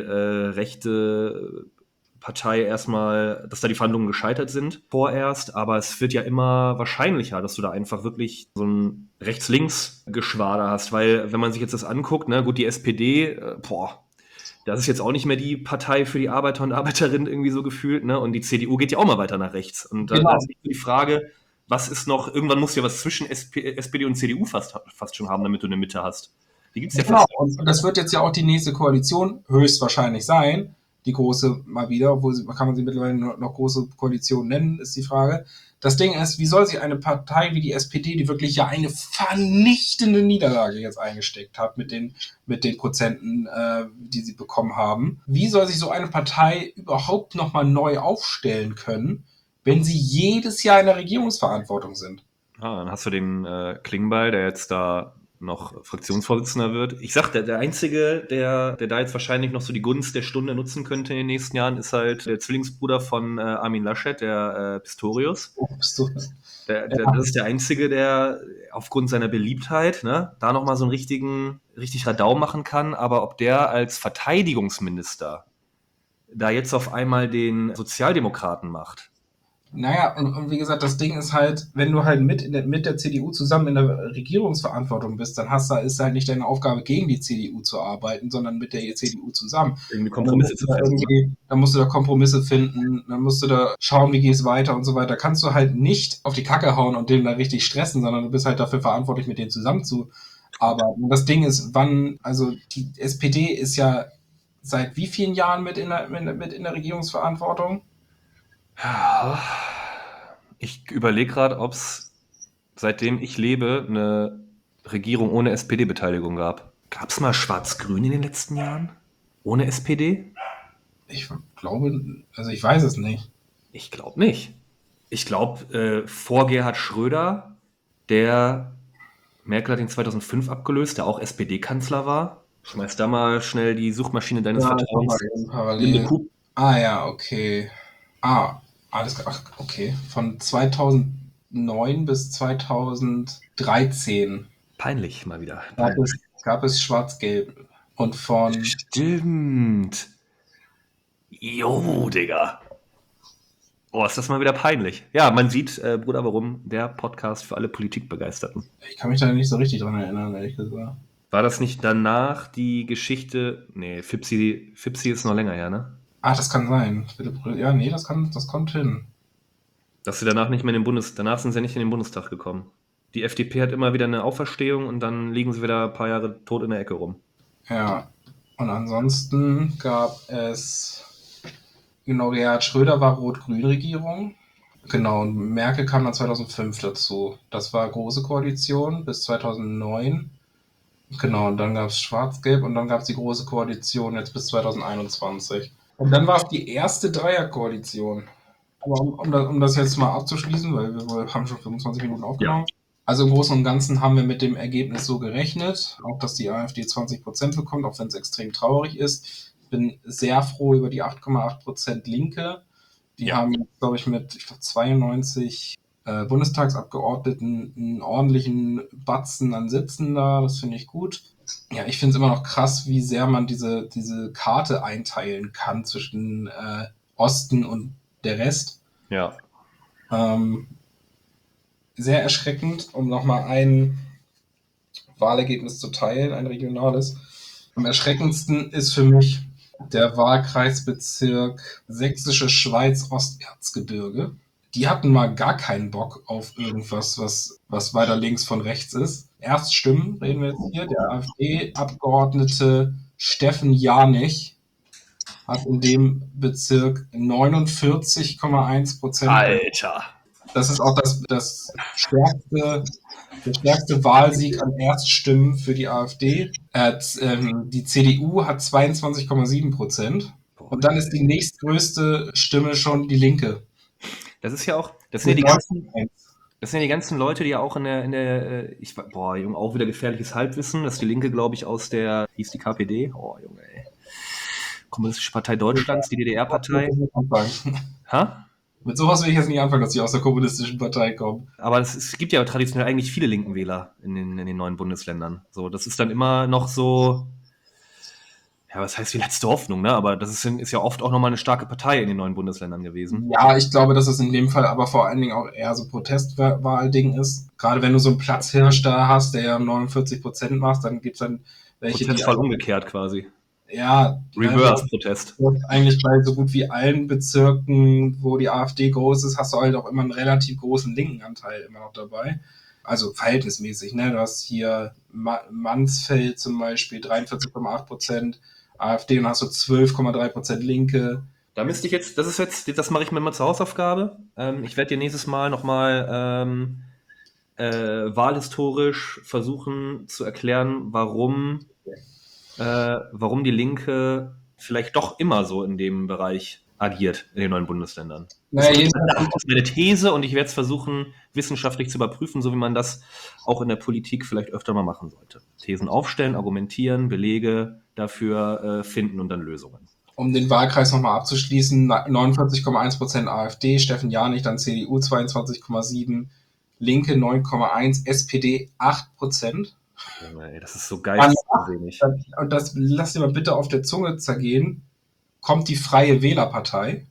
rechte Partei erstmal, dass da die Verhandlungen gescheitert sind vorerst, aber es wird ja immer wahrscheinlicher, dass du da einfach wirklich so ein Rechts-Links-Geschwader hast, weil wenn man sich jetzt das anguckt, ne, gut, die SPD, das ist jetzt auch nicht mehr die Partei für die Arbeiter und Arbeiterinnen irgendwie so gefühlt, ne, und die CDU geht ja auch mal weiter nach rechts. Und da ist die Frage, was ist noch, irgendwann musst du ja was zwischen SPD und CDU fast schon haben, damit du eine Mitte hast. Die gibt's ja fast. Und das wird jetzt ja auch die nächste Koalition höchstwahrscheinlich sein, die große mal wieder, obwohl kann man sie mittlerweile noch große Koalition nennen, ist die Frage. Das Ding ist, wie soll sich eine Partei wie die SPD, die wirklich ja eine vernichtende Niederlage jetzt eingesteckt hat mit den Prozenten, die sie bekommen haben, wie soll sich so eine Partei überhaupt nochmal neu aufstellen können, wenn sie jedes Jahr in der Regierungsverantwortung sind? Ah, dann hast du den Klingbeil, der jetzt da noch Fraktionsvorsitzender wird. Ich sag, der Einzige, der da jetzt wahrscheinlich noch so die Gunst der Stunde nutzen könnte in den nächsten Jahren, ist halt der Zwillingsbruder von Armin Laschet, der Pistorius. Das ist der Einzige, der aufgrund seiner Beliebtheit, ne, da nochmal so einen richtig Radau machen kann. Aber ob der als Verteidigungsminister da jetzt auf einmal den Sozialdemokraten macht, naja, und wie gesagt, das Ding ist halt, wenn du halt mit der CDU zusammen in der Regierungsverantwortung bist, dann ist halt nicht deine Aufgabe, gegen die CDU zu arbeiten, sondern mit der CDU zusammen. Irgendwie Kompromisse zu finden. Dann musst du da Kompromisse finden, dann musst du da schauen, wie geht es weiter und so weiter. Kannst du halt nicht auf die Kacke hauen und den da richtig stressen, sondern du bist halt dafür verantwortlich, mit denen zusammenzuarbeiten. Und das Ding ist, also die SPD ist ja seit wie vielen Jahren mit in der Regierungsverantwortung? Ja, ich überlege gerade, ob es, seitdem ich lebe, eine Regierung ohne SPD-Beteiligung gab. Gab es mal Schwarz-Grün in den letzten Jahren? Ohne SPD? Ich glaube, also ich weiß es nicht. Ich glaube nicht. Ich glaube, vor Gerhard Schröder, Merkel hat ihn 2005 abgelöst, der auch SPD-Kanzler war. Schmeiß da mal schnell die Suchmaschine deines Vertrauens. Parallel. Ah ja, okay. Alles klar. Ach, okay. Von 2009 bis 2013 Peinlich mal wieder. gab es Schwarz-Gelb. Und von Stimmt. Jo, Digga. Oh, ist das mal wieder peinlich. Ja, man sieht, Bruder, warum der Podcast für alle Politikbegeisterten. Ich kann mich da nicht so richtig dran erinnern, ehrlich gesagt. War das nicht danach die Geschichte? Nee, Fipsi ist noch länger her, ne? Das kann sein. Ja, nee, das kommt hin. Dass sie danach nicht mehr danach sind sie nicht in den Bundestag gekommen. Die FDP hat immer wieder eine Auferstehung und dann liegen sie wieder ein paar Jahre tot in der Ecke rum. Ja. Und ansonsten gab es, genau, Gerhard Schröder war Rot-Grün-Regierung. Genau, und Merkel kam dann 2005 dazu. Das war große Koalition bis 2009. Genau, und dann gab es Schwarz-Gelb und dann gab es die große Koalition jetzt bis 2021. Und dann war es die erste Dreierkoalition. Aber um das jetzt mal abzuschließen, weil wir haben schon 25 Minuten aufgenommen. Ja. Also im Großen und Ganzen haben wir mit dem Ergebnis so gerechnet, auch dass die AfD 20% bekommt, auch wenn es extrem traurig ist. Ich bin sehr froh über die 8,8% Linke. Die haben, glaube ich, mit 92 Bundestagsabgeordneten einen ordentlichen Batzen an Sitzen da. Das finde ich gut. Ja, ich finde es immer noch krass, wie sehr man diese Karte einteilen kann zwischen Osten und der Rest. Ja. Sehr erschreckend, um nochmal ein Wahlergebnis zu teilen, ein regionales. Am erschreckendsten ist für mich der Wahlkreisbezirk Sächsische Schweiz Osterzgebirge. Die hatten mal gar keinen Bock auf irgendwas, was weiter links von rechts ist. Erststimmen reden wir jetzt hier. Der AfD-Abgeordnete Steffen Janich hat in dem Bezirk 49,1%. Alter! Das ist auch der stärkste Wahlsieg an Erststimmen für die AfD. Die CDU hat 22,7%. Und dann ist die nächstgrößte Stimme schon die Linke. Das ist ja auch, das sind ja die ganzen Leute, die ja auch Junge, auch wieder gefährliches Halbwissen, dass die Linke, glaube ich, aus hieß die KPD? Oh, Junge, ey. Kommunistische Partei Deutschlands, die DDR-Partei. Ha? Mit sowas will ich jetzt nicht anfangen, dass die aus der kommunistischen Partei kommen. Aber es gibt ja traditionell eigentlich viele linken Wähler in den neuen Bundesländern. So, das ist dann immer noch so, ja, was heißt die letzte Hoffnung, ne? Aber das ist ja oft auch nochmal eine starke Partei in den neuen Bundesländern gewesen. Ja, ich glaube, dass es in dem Fall aber vor allen Dingen auch eher so Protestwahlding ist. Gerade wenn du so einen Platzhirsch da hast, der ja 49% macht, dann gibt es dann welche, Protestfall umgekehrt quasi. Ja. Reverse-Protest. Eigentlich bei so gut wie allen Bezirken, wo die AfD groß ist, hast du halt auch immer einen relativ großen linken Anteil immer noch dabei. Also verhältnismäßig, ne? Du hast hier Mansfeld zum Beispiel 43,8% AfD und hast du 12,3% Linke. Da müsste ich jetzt, das mache ich mir mal zur Hausaufgabe. Ich werde dir nächstes Mal nochmal wahlhistorisch versuchen zu erklären, warum die Linke vielleicht doch immer so in dem Bereich agiert in den neuen Bundesländern. Das ist meine These und ich werde es versuchen, wissenschaftlich zu überprüfen, so wie man das auch in der Politik vielleicht öfter mal machen sollte. Thesen aufstellen, argumentieren, Belege dafür finden und dann Lösungen. Um den Wahlkreis nochmal abzuschließen, 49,1% AfD, Steffen Janich, dann CDU 22,7%, Linke 9,1%, SPD 8%. Ey, das ist so geil. Und das lass dir mal bitte auf der Zunge zergehen. Kommt die Freie Wählerpartei.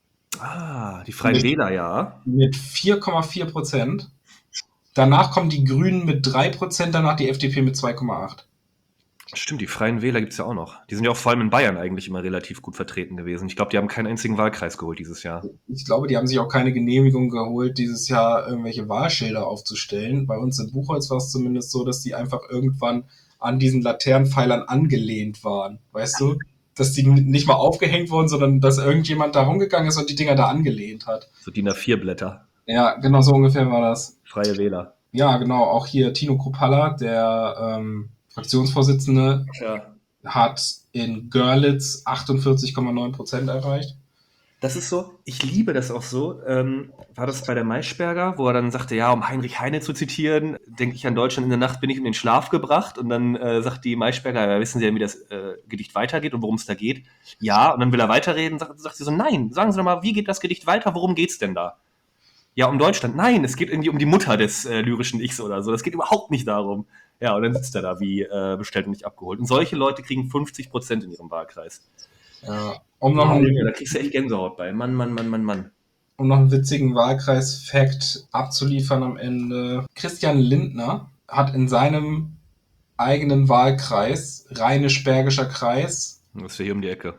Die Freien Wähler, ja. Mit 4,4%. Danach kommen die Grünen mit 3%, danach die FDP mit 2,8%. Stimmt, die Freien Wähler gibt es ja auch noch. Die sind ja auch vor allem in Bayern eigentlich immer relativ gut vertreten gewesen. Ich glaube, die haben keinen einzigen Wahlkreis geholt dieses Jahr. Ich glaube, die haben sich auch keine Genehmigung geholt, dieses Jahr irgendwelche Wahlschilder aufzustellen. Bei uns in Buchholz war es zumindest so, dass die einfach irgendwann an diesen Laternenpfeilern angelehnt waren. Weißt du? Dass die nicht mal aufgehängt wurden, sondern dass irgendjemand da rumgegangen ist und die Dinger da angelehnt hat. So DIN A4-Blätter. Ja, genau so ungefähr war das. Freie Wähler. Ja, genau. Auch hier Tino Kruppalla, der Fraktionsvorsitzende, hat in Görlitz 48,9% erreicht. Das ist so, ich liebe das auch so. War das bei der Maischberger, wo er dann sagte, ja, um Heinrich Heine zu zitieren, denke ich an Deutschland in der Nacht bin ich in den Schlaf gebracht. Und dann sagt die Maischberger, ja, wissen Sie ja, wie das Gedicht weitergeht und worum es da geht? Ja, und dann will er weiterreden, sagt sie so, nein, sagen Sie doch mal, wie geht das Gedicht weiter, worum geht's denn da? Ja, um Deutschland. Nein, es geht irgendwie um die Mutter des lyrischen Ichs oder so. Das geht überhaupt nicht darum. Ja, und dann sitzt er da wie bestellt und nicht abgeholt. Und solche Leute kriegen 50% in ihrem Wahlkreis. Ja, Da kriegst du echt Gänsehaut bei. Mann. um noch einen witzigen Wahlkreis-Fact abzuliefern am Ende. Christian Lindner hat in seinem eigenen Wahlkreis, Rheinisch-Bergischer Kreis, Das ist ja hier um die Ecke.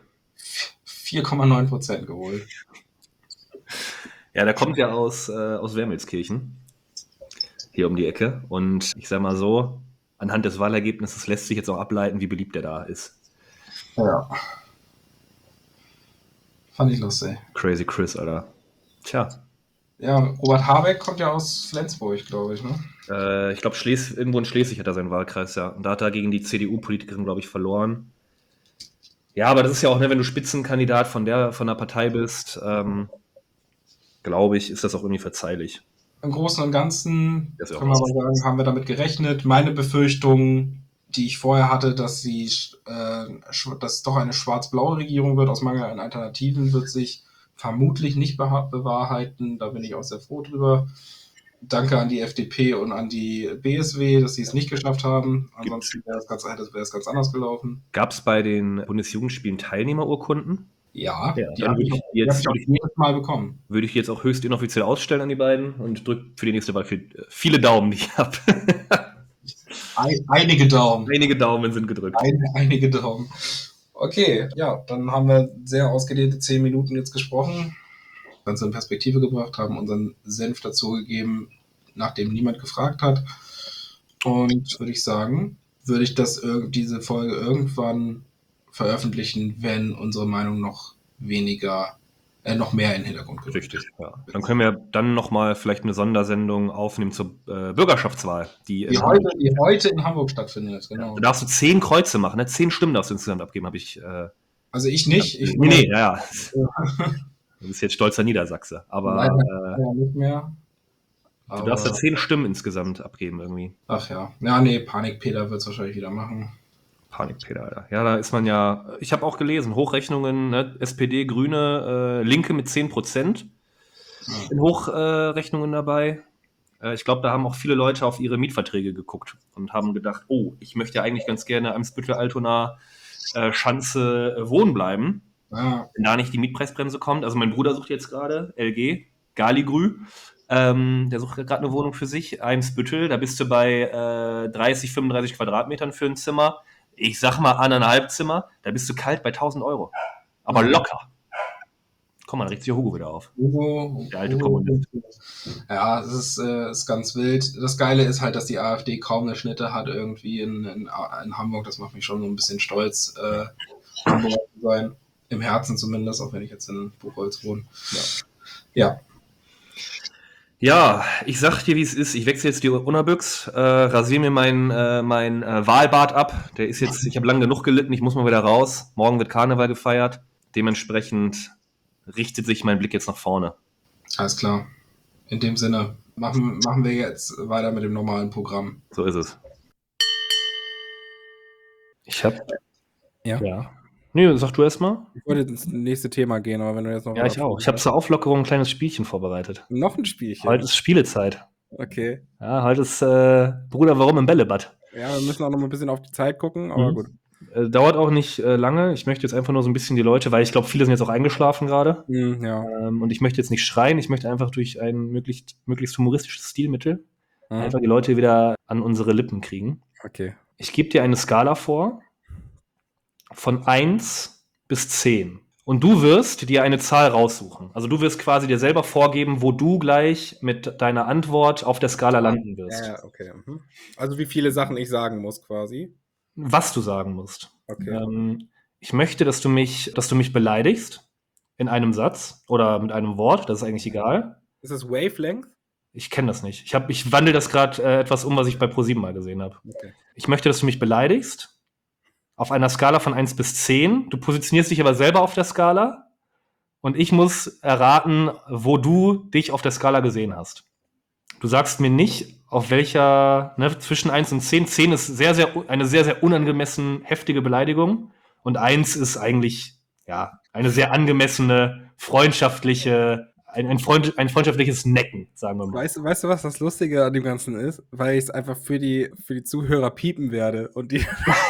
4,9% geholt. Ja, der kommt ja aus Wermelskirchen. Hier um die Ecke. Und ich sag mal so, anhand des Wahlergebnisses lässt sich jetzt auch ableiten, wie beliebt der da ist. Ja. Fand ich lustig. Crazy Chris, Alter. Tja. Ja, Robert Habeck kommt ja aus Flensburg, glaube ich, ne? Ich glaube, irgendwo in Schleswig hat er seinen Wahlkreis, ja. Und da hat er gegen die CDU-Politikerin, glaube ich, verloren. Ja, aber das ist ja auch, ne, wenn du Spitzenkandidat von der Partei bist, glaube ich, ist das auch irgendwie verzeihlich. Im Großen und Ganzen Das ist ja auch können wir aber sagen, haben wir damit gerechnet. Meine Befürchtung, die ich vorher hatte, dass es doch eine schwarz-blaue Regierung wird, aus Mangel an Alternativen, wird sich vermutlich nicht bewahrheiten. Da bin ich auch sehr froh drüber. Danke an die FDP und an die BSW, dass sie es nicht geschafft haben. Ansonsten wäre es ganz anders gelaufen. Gab es bei den Bundesjugendspielen Teilnehmerurkunden? Ja, die dann habe ich auch jedes Mal bekommen. Würde ich jetzt auch höchst inoffiziell ausstellen an die beiden und drücke für die nächste Wahl viele Daumen, die ich habe. Einige Daumen. Einige Daumen sind gedrückt. Einige Daumen. Okay, ja, dann haben wir sehr ausgedehnte 10 Minuten jetzt gesprochen, Ganze in Perspektive gebracht, haben unseren Senf dazu gegeben, nachdem niemand gefragt hat. Und würde ich sagen, würde ich diese Folge irgendwann veröffentlichen, wenn unsere Meinung noch mehr in den Hintergrund gerückt. Richtig, ja. Dann können wir dann nochmal vielleicht eine Sondersendung aufnehmen zur Bürgerschaftswahl. Die heute in Hamburg stattfindet, genau. Da darfst du 10 Kreuze machen, ne? 10 Stimmen darfst du insgesamt abgeben, habe ich. Also ich nicht. Ja. Du bist jetzt stolzer Niedersachse, aber leider nicht mehr. Du darfst ja 10 Stimmen insgesamt abgeben irgendwie. Ach ja. Ja, nee, Panikpeter wird es wahrscheinlich wieder machen. Panikpeter, Alter. Ja, da ist man ja, ich habe auch gelesen, Hochrechnungen, ne? SPD, Grüne, Linke mit 10% in Hochrechnungen dabei. Ich glaube, da haben auch viele Leute auf ihre Mietverträge geguckt und haben gedacht, oh, ich möchte ja eigentlich ganz gerne am Spüttel, Altona, Schanze wohnen bleiben. Ja. Wenn da nicht die Mietpreisbremse kommt. Also mein Bruder sucht jetzt gerade, LG, Galigrü. Der sucht gerade eine Wohnung für sich, Eimsbüttel. Da bist du bei 30, 35 Quadratmetern für ein Zimmer. Ich sag mal 1,5 Zimmer. Da bist du kalt bei 1.000 Euro. Aber locker. Komm mal, da regt sich Hugo wieder auf. Der alte Kommunist. Ja, es ist ganz wild. Das Geile ist halt, dass die AfD kaum eine Schnitte hat irgendwie in Hamburg. Das macht mich schon so ein bisschen stolz, Hamburg zu sein. Im Herzen zumindest, auch wenn ich jetzt in Buchholz wohne. Ja. Ja, ich sag dir, wie es ist. Ich wechsle jetzt die Unabüchs, rasiere mir mein Wahlbart ab. Ich habe lange genug gelitten, ich muss mal wieder raus. Morgen wird Karneval gefeiert. Dementsprechend richtet sich mein Blick jetzt nach vorne. Alles klar. In dem Sinne, machen wir jetzt weiter mit dem normalen Programm. So ist es. Ja. Nee, sag du erst mal. Ich wollte ins nächste Thema gehen, aber wenn du jetzt noch... Ja, ich auch. Ich habe zur Auflockerung ein kleines Spielchen vorbereitet. Noch ein Spielchen? Heute ist Spielezeit. Okay. Ja, heute ist Bruder, warum im Bällebad? Ja, wir müssen auch noch mal ein bisschen auf die Zeit gucken, aber gut. Dauert auch nicht lange. Ich möchte jetzt einfach nur so ein bisschen die Leute, weil ich glaube, viele sind jetzt auch eingeschlafen gerade. Ja. Und ich möchte jetzt nicht schreien. Ich möchte einfach durch ein möglichst humoristisches Stilmittel einfach die Leute wieder an unsere Lippen kriegen. Okay. Ich gebe dir eine Skala vor von 1 bis 10. Und du wirst dir eine Zahl raussuchen. Also du wirst quasi dir selber vorgeben, wo du gleich mit deiner Antwort auf der Skala landen wirst. Ja, okay. Also wie viele Sachen ich sagen muss quasi. Was du sagen musst. Okay. Ich möchte, dass du mich beleidigst in einem Satz oder mit einem Wort, das ist eigentlich egal. Ist das Wavelength? Ich kenne das nicht. Ich wandle das gerade etwas um, was ich bei ProSieben mal gesehen habe. Okay. Ich möchte, dass du mich beleidigst auf einer Skala von 1 bis 10. Du positionierst dich aber selber auf der Skala und ich muss erraten, wo du dich auf der Skala gesehen hast. Du sagst mir nicht, auf welcher, ne, zwischen 1 und 10. 10 ist eine sehr, sehr unangemessen heftige Beleidigung und 1 ist eigentlich, ja, eine sehr angemessene, ein freundschaftliches Necken, sagen wir mal. Weißt du, was das Lustige an dem Ganzen ist? Weil ich es einfach für die Zuhörer piepen werde und die.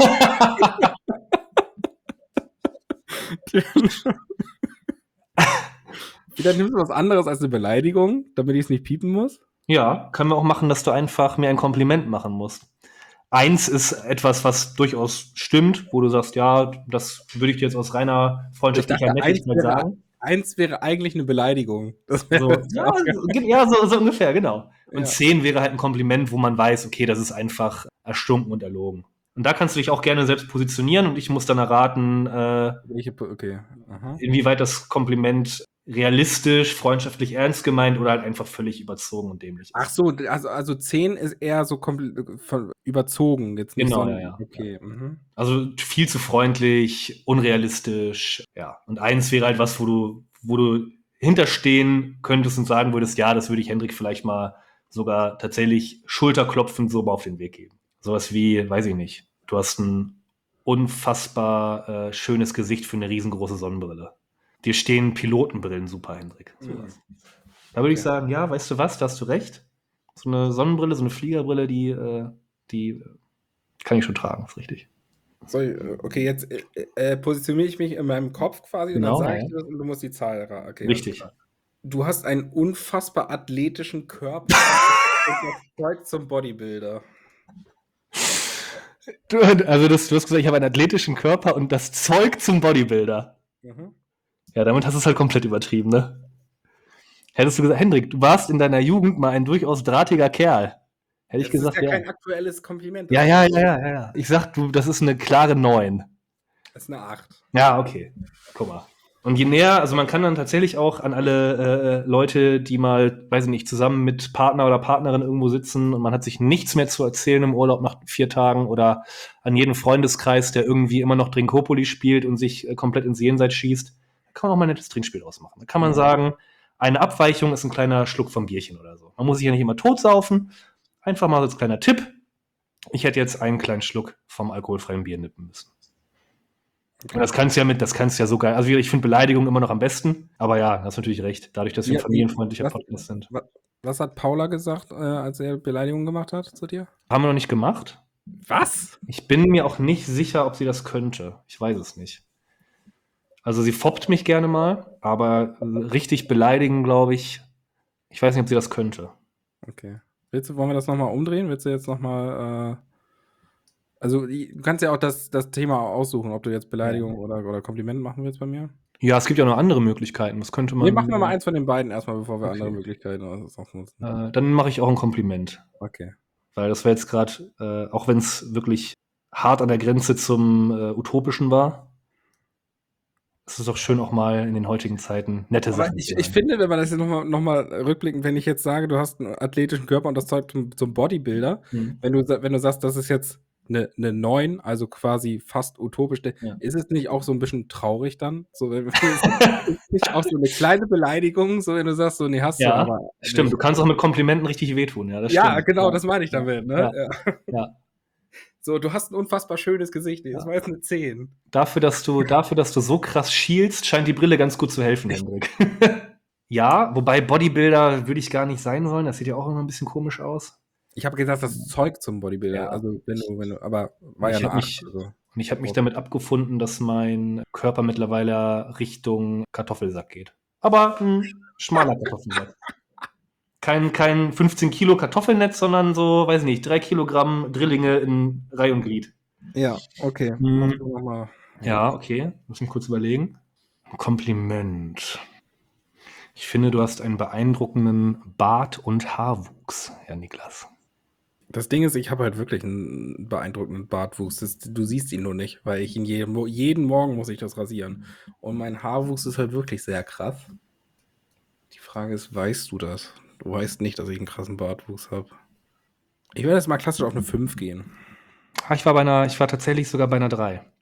Wieder nimmst du was anderes als eine Beleidigung, damit ich es nicht piepen muss? Ja, können wir auch machen, dass du einfach mir ein Kompliment machen musst. 1 ist etwas, was durchaus stimmt, wo du sagst, ja, das würde ich dir jetzt aus reiner freundschaftlicher Nettigkeit sagen. 1 wäre eigentlich eine Beleidigung. Das So, so ungefähr, genau. Und Ja. 10 wäre halt ein Kompliment, wo man weiß, okay, das ist einfach erstunken und erlogen. Und da kannst du dich auch gerne selbst positionieren und ich muss dann erraten, Okay. Aha. inwieweit das Kompliment realistisch, freundschaftlich ernst gemeint oder halt einfach völlig überzogen und dämlich ist. Ach so, also 10 ist eher so überzogen, jetzt nicht Genau, so. ja. Okay. Mhm. Also viel zu freundlich, unrealistisch, ja. Und 1 wäre halt was, wo du hinterstehen könntest und sagen würdest, ja, das würde ich Hendrik vielleicht mal sogar tatsächlich schulterklopfend so mal auf den Weg geben. Sowas wie, weiß ich nicht, du hast ein unfassbar schönes Gesicht für eine riesengroße Sonnenbrille. Dir stehen Pilotenbrillen super, Hendrik. Sowas. Da würde ich sagen, ja, weißt du was, da hast du recht. So eine Sonnenbrille, so eine Fliegerbrille, die kann ich schon tragen, ist richtig. So, okay, jetzt positioniere ich mich in meinem Kopf quasi Genau, und dann sage ich ja. das und du musst die Zahl erraten. Okay, Richtig. alles klar. Du hast einen unfassbar athletischen Körper und das Zeug zum Bodybuilder. Du hast gesagt, ich habe einen athletischen Körper und das Zeug zum Bodybuilder. Mhm. Ja, damit hast du es halt komplett übertrieben, ne? Hättest du gesagt, Hendrik, du warst in deiner Jugend mal ein durchaus drahtiger Kerl. Hätte ich Das gesagt, ist ja ja. kein aktuelles Kompliment. Ja. Ich sag, das ist eine klare 9. Das ist eine 8. Ja, okay. Guck mal. Und je näher, also man kann dann tatsächlich auch an alle Leute, die mal, weiß ich nicht, zusammen mit Partner oder Partnerin irgendwo sitzen und man hat sich nichts mehr zu erzählen im Urlaub nach 4 Tagen oder an jeden Freundeskreis, der irgendwie immer noch Drinkopoli spielt und sich komplett ins Jenseits schießt, da kann man auch mal ein nettes Trinkspiel ausmachen. Da kann man sagen, eine Abweichung ist ein kleiner Schluck vom Bierchen oder so. Man muss sich ja nicht immer totsaufen. Einfach mal als kleiner Tipp. Ich hätte jetzt einen kleinen Schluck vom alkoholfreien Bier nippen müssen. Und das kannst du ja so geil. Also ich finde Beleidigung immer noch am besten. Aber ja, hast natürlich recht. Dadurch, dass wir ein familienfreundlicher Podcast sind. Was hat Paula gesagt, als er Beleidigungen gemacht hat zu dir? Haben wir noch nicht gemacht. Was? Ich bin mir auch nicht sicher, ob sie das könnte. Ich weiß es nicht. Also sie foppt mich gerne mal, aber richtig beleidigen, glaube ich. Ich weiß nicht, ob sie das könnte. Okay. Wollen wir das nochmal umdrehen? Willst du jetzt nochmal, also du kannst ja auch das Thema aussuchen, ob du jetzt Beleidigung oder Kompliment machen willst bei mir. Ja, es gibt ja noch andere Möglichkeiten. Das könnte man. Nee, machen wir mal eins von den beiden erstmal, bevor wir Okay. andere Möglichkeiten nutzen. Dann mache ich auch ein Kompliment. Okay. Weil das war jetzt gerade, auch wenn es wirklich hart an der Grenze zum Utopischen war, es ist doch schön, auch mal in den heutigen Zeiten nette Aber Sachen zu ich sagen. finde, wenn man das jetzt nochmal rückblickend, wenn ich jetzt sage, du hast einen athletischen Körper und das Zeug zum Bodybuilder, Mhm. wenn du sagst, das ist jetzt eine 9, also quasi fast utopisch, Ja. ist es nicht auch so ein bisschen traurig dann? So, ist nicht auch so eine kleine Beleidigung, so wenn du sagst, so, nee, hast du Ja, aber. stimmt. Du kannst auch mit Komplimenten richtig wehtun. Ja, das stimmt. Genau, Ja. das meine ich damit, ne? Ja. Ja. So, du hast ein unfassbar schönes Gesicht. Nee, das war jetzt eine 10. Dafür, dass du so krass schielst, scheint die Brille ganz gut zu helfen, Hendrik. Ja, wobei Bodybuilder würde ich gar nicht sein wollen. Das sieht ja auch immer ein bisschen komisch aus. Ich habe gesagt, das Zeug zum Bodybuilder. Ja. Also, wenn du, aber war ja Ich eine hab 8. mich- Also. Und ich habe mich damit abgefunden, dass mein Körper mittlerweile Richtung Kartoffelsack geht. Aber ein schmaler Kartoffelsack. Kein 15 Kilo Kartoffelnetz, sondern so, weiß nicht, 3 Kilogramm Drillinge in Reih und Glied. Ja, okay. Mhm. Mach du noch mal. Ja, okay. Muss mich kurz überlegen. Kompliment. Ich finde, du hast einen beeindruckenden Bart- und Haarwuchs, Herr Niklas. Das Ding ist, ich habe halt wirklich einen beeindruckenden Bartwuchs. Du siehst ihn nur nicht, weil ich ihn jeden Morgen muss ich das rasieren. Und mein Haarwuchs ist halt wirklich sehr krass. Die Frage ist, weißt du das? Du weißt nicht, dass ich einen krassen Bartwuchs habe. Ich werde jetzt mal klassisch auf eine 5 gehen. Ich war tatsächlich sogar bei einer 3.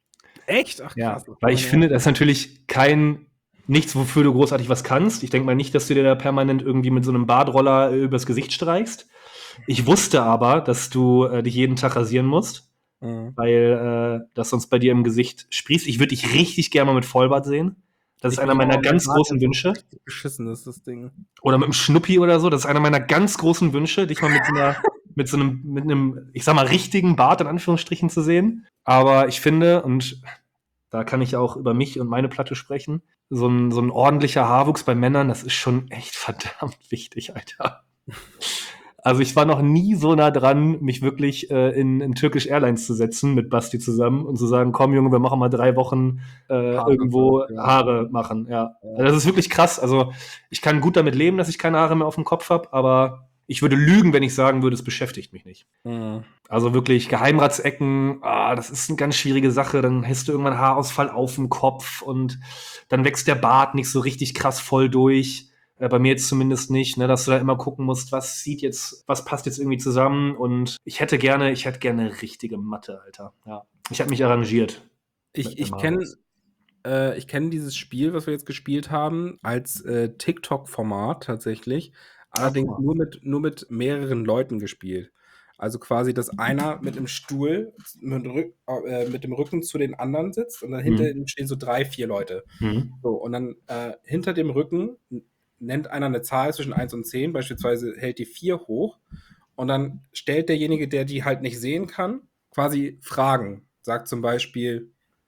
Echt? Ach Ja, krass. weil ich finde, das ist natürlich nichts, wofür du großartig was kannst. Ich denke mal nicht, dass du dir da permanent irgendwie mit so einem Bartroller übers Gesicht streichst. Ich wusste aber, dass du dich jeden Tag rasieren musst, Mhm. weil das sonst bei dir im Gesicht sprießt. Ich würde dich richtig gerne mal mit Vollbart sehen. Das ist einer meiner ganz großen Wünsche. Richtig beschissen ist das Ding. Oder mit einem Schnuppi oder so. Das ist einer meiner ganz großen Wünsche, dich mal mit einem, ich sag mal, richtigen Bart in Anführungsstrichen zu sehen. Aber ich finde, und da kann ich auch über mich und meine Platte sprechen, so ein ordentlicher Haarwuchs bei Männern, das ist schon echt verdammt wichtig, Alter. Also ich war noch nie so nah dran, mich wirklich in Turkish Airlines zu setzen mit Basti zusammen und zu sagen, komm Junge, wir machen mal 3 Wochen irgendwo ja. Haare machen. Ja. Also das ist wirklich krass. Also ich kann gut damit leben, dass ich keine Haare mehr auf dem Kopf habe, aber ich würde lügen, wenn ich sagen würde, es beschäftigt mich nicht. Mhm. Also wirklich Geheimratsecken, das ist eine ganz schwierige Sache. Dann hast du irgendwann Haarausfall auf dem Kopf und dann wächst der Bart nicht so richtig krass voll durch. Bei mir jetzt zumindest nicht, ne, dass du da immer gucken musst, was passt jetzt irgendwie zusammen. Und ich hätte gerne richtige Matte, Alter. Ja. Ich habe mich arrangiert. Ich kenne dieses Spiel, was wir jetzt gespielt haben, als TikTok-Format tatsächlich. Allerdings Ach, nur mit mehreren Leuten gespielt. Also quasi, dass einer mit dem Stuhl mit dem Rücken zu den anderen sitzt und dann hinter ihm stehen so 3, 4 Leute. So, und dann hinter dem Rücken nennt einer eine Zahl zwischen 1 und 10, beispielsweise hält die 4 hoch und dann stellt derjenige, der die halt nicht sehen kann, quasi Fragen. Sagt zum Beispiel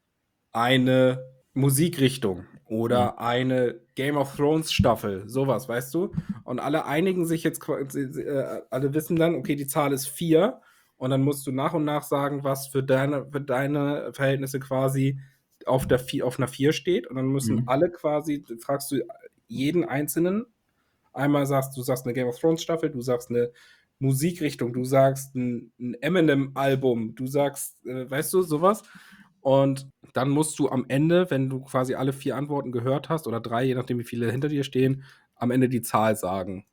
eine Musikrichtung oder eine Game of Thrones Staffel, sowas, weißt du? Und alle einigen sich jetzt, alle wissen dann, okay, die Zahl ist 4 und dann musst du nach und nach sagen, was für deine Verhältnisse quasi auf einer 4 steht und dann müssen alle quasi, fragst du jeden Einzelnen, einmal du sagst eine Game of Thrones Staffel, du sagst eine Musikrichtung, du sagst ein Eminem-Album, du sagst, weißt du, sowas. Und dann musst du am Ende, wenn du quasi alle 4 Antworten gehört hast, oder 3, je nachdem, wie viele hinter dir stehen, am Ende die Zahl sagen.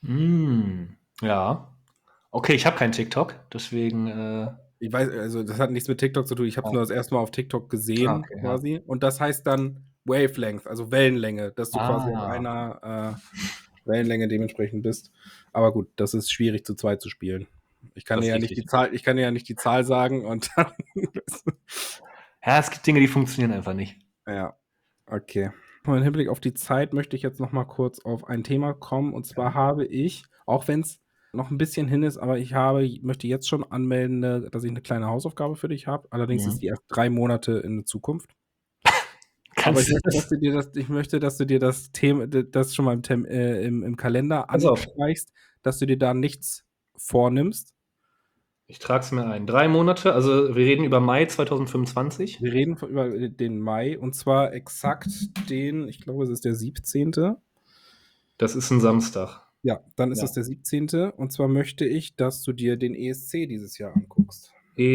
Ja. Okay, ich habe keinen TikTok, deswegen. Ich weiß, also das hat nichts mit TikTok zu tun. Ich habe es nur das erste Mal auf TikTok gesehen, Okay, quasi. Und das heißt dann Wavelength, also Wellenlänge, dass du quasi auf einer Wellenlänge dementsprechend bist. Aber gut, das ist schwierig zu zweit zu spielen. Ich kann dir ja nicht die Zahl sagen und dann. Ja, es gibt Dinge, die funktionieren einfach nicht. Ja, okay. Im Hinblick auf die Zeit möchte ich jetzt noch mal kurz auf ein Thema kommen. Und zwar habe ich, auch wenn es noch ein bisschen hin ist, aber möchte jetzt schon anmelden, dass ich eine kleine Hausaufgabe für dich habe. Allerdings ist die erst 3 Monate in der Zukunft. Aber ich möchte, dass du dir das Thema, das schon mal im Kalender Pass auf. anstreichst, dass du dir da nichts vornimmst. Ich trage es mir ein. 3 Monate, also wir reden über Mai 2025. Wir reden über den Mai und zwar exakt ich glaube, es ist der 17. Das ist ein Samstag. Ja, dann ist Ja. es der 17. Und zwar möchte ich, dass du dir den ESC dieses Jahr anguckst.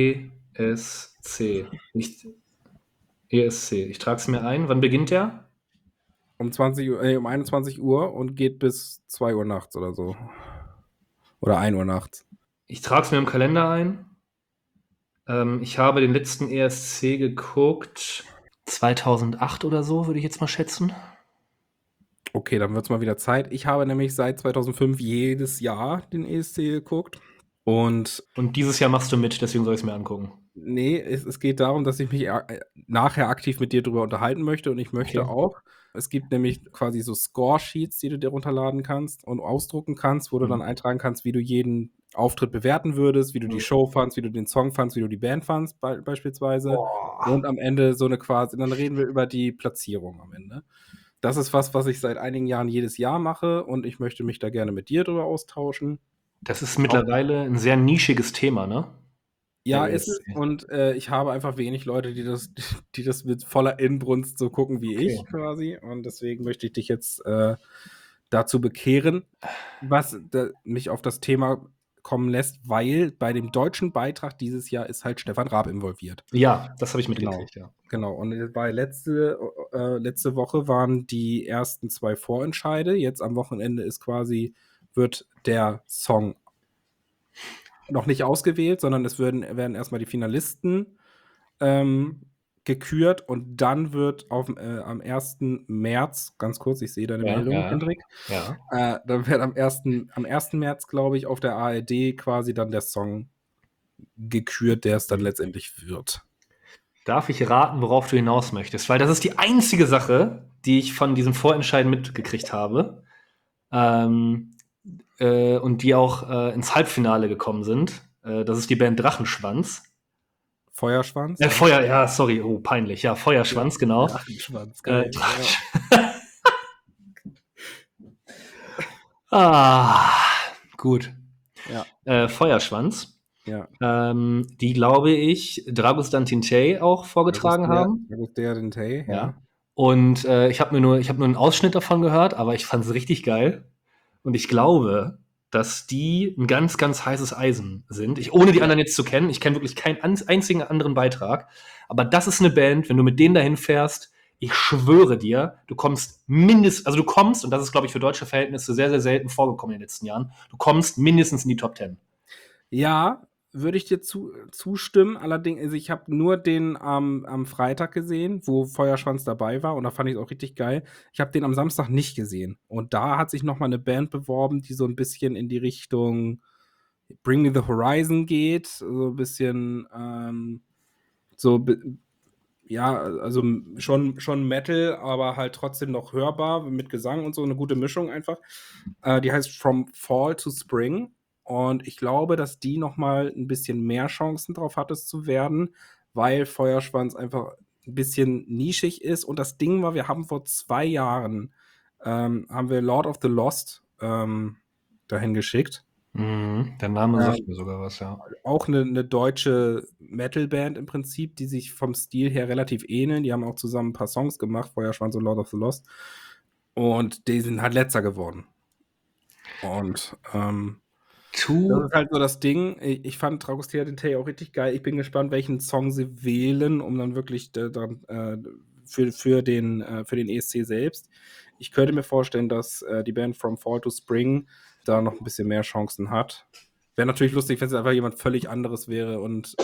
ESC. Nicht ESC. Ich trage es mir ein. Wann beginnt der? Um 21 Uhr und geht bis 2 Uhr nachts oder so. Oder 1 Uhr nachts. Ich trage es mir im Kalender ein. Ich habe den letzten ESC geguckt. 2008 oder so, würde ich jetzt mal schätzen. Okay, dann wird es mal wieder Zeit. Ich habe nämlich seit 2005 jedes Jahr den ESC geguckt. Und dieses Jahr machst du mit, deswegen soll ich es mir angucken. nee, es geht darum, dass ich mich nachher aktiv mit dir drüber unterhalten möchte. Und ich möchte auch, es gibt nämlich quasi so Score-Sheets, die du dir runterladen kannst und ausdrucken kannst, wo du dann eintragen kannst, wie du jeden Auftritt bewerten würdest, wie du die Show fandst, wie du den Song fandst, wie du die Band fandst, beispielsweise. Und am Ende dann reden wir über die Platzierung am Ende. Das ist was ich seit einigen Jahren jedes Jahr mache und ich möchte mich da gerne mit dir drüber austauschen. Das ist mittlerweile ein sehr nischiges Thema, ne? Ja, Der ist es. ESC. Und ich habe einfach wenig Leute, die das mit voller Inbrunst so gucken wie ich quasi. Und deswegen möchte ich dich jetzt dazu bekehren, was mich auf das Thema kommen lässt, weil bei dem deutschen Beitrag dieses Jahr ist halt Stefan Raab involviert. Ja, das habe ich mitgekriegt, ja. Genau. Und letzte Woche waren die ersten 2 Vorentscheide. Jetzt am Wochenende wird der Song noch nicht ausgewählt, sondern es werden erstmal die Finalisten gekürt und dann wird am 1. März, ganz kurz, ich sehe deine Meldung, Hendrik. Ja. Dann wird am 1. März, glaube ich, auf der ARD quasi dann der Song gekürt, der es dann letztendlich wird. Darf ich raten, worauf du hinaus möchtest? Weil das ist die einzige Sache, die ich von diesem Vorentscheiden mitgekriegt habe. Und die auch ins Halbfinale gekommen sind. Das ist die Band Drachenschwanz. Feuerschwanz? Sorry, oh, peinlich. Ja, Feuerschwanz, genau. Drachenschwanz, geil. Gut. Ja. Feuerschwanz. Ja. Die, glaube ich, Dragostea Tintei auch vorgetragen haben. Dragostea Tintei, ja. Und ich habe nur einen Ausschnitt davon gehört, aber ich fand es richtig geil. Und ich glaube, dass die ein ganz, ganz heißes Eisen sind. Ohne die anderen jetzt zu kennen, ich kenne wirklich keinen einzigen anderen Beitrag. Aber das ist eine Band, wenn du mit denen dahin fährst, ich schwöre dir, du kommst, und das ist, glaube ich, für deutsche Verhältnisse sehr, sehr selten vorgekommen in den letzten Jahren, du kommst mindestens in die Top 10. Ja, würde ich dir zustimmen. Allerdings, also ich habe nur den am Freitag gesehen, wo Feuerschwanz dabei war und da fand ich es auch richtig geil. Ich habe den am Samstag nicht gesehen. Und da hat sich nochmal eine Band beworben, die so ein bisschen in die Richtung Bring Me the Horizon geht. So ein bisschen, also schon Metal, aber halt trotzdem noch hörbar mit Gesang und so, eine gute Mischung einfach. Die heißt From Fall to Spring. Und ich glaube, dass die nochmal ein bisschen mehr Chancen drauf hat, es zu werden, weil Feuerschwanz einfach ein bisschen nischig ist. Und das Ding war, wir haben vor 2 Jahren haben wir Lord of the Lost dahin geschickt. Der Name sagt mir sogar was, ja. Auch eine deutsche Metalband im Prinzip, die sich vom Stil her relativ ähneln. Die haben auch zusammen ein paar Songs gemacht, Feuerschwanz und Lord of the Lost. Und die sind halt letzter geworden. Und das ist halt so das Ding. Ich fand Dragostea Tintei auch richtig geil. Ich bin gespannt, welchen Song sie wählen, um dann wirklich für den ESC selbst. Ich könnte mir vorstellen, dass die Band From Fall to Spring da noch ein bisschen mehr Chancen hat. Wäre natürlich lustig, wenn es einfach jemand völlig anderes wäre und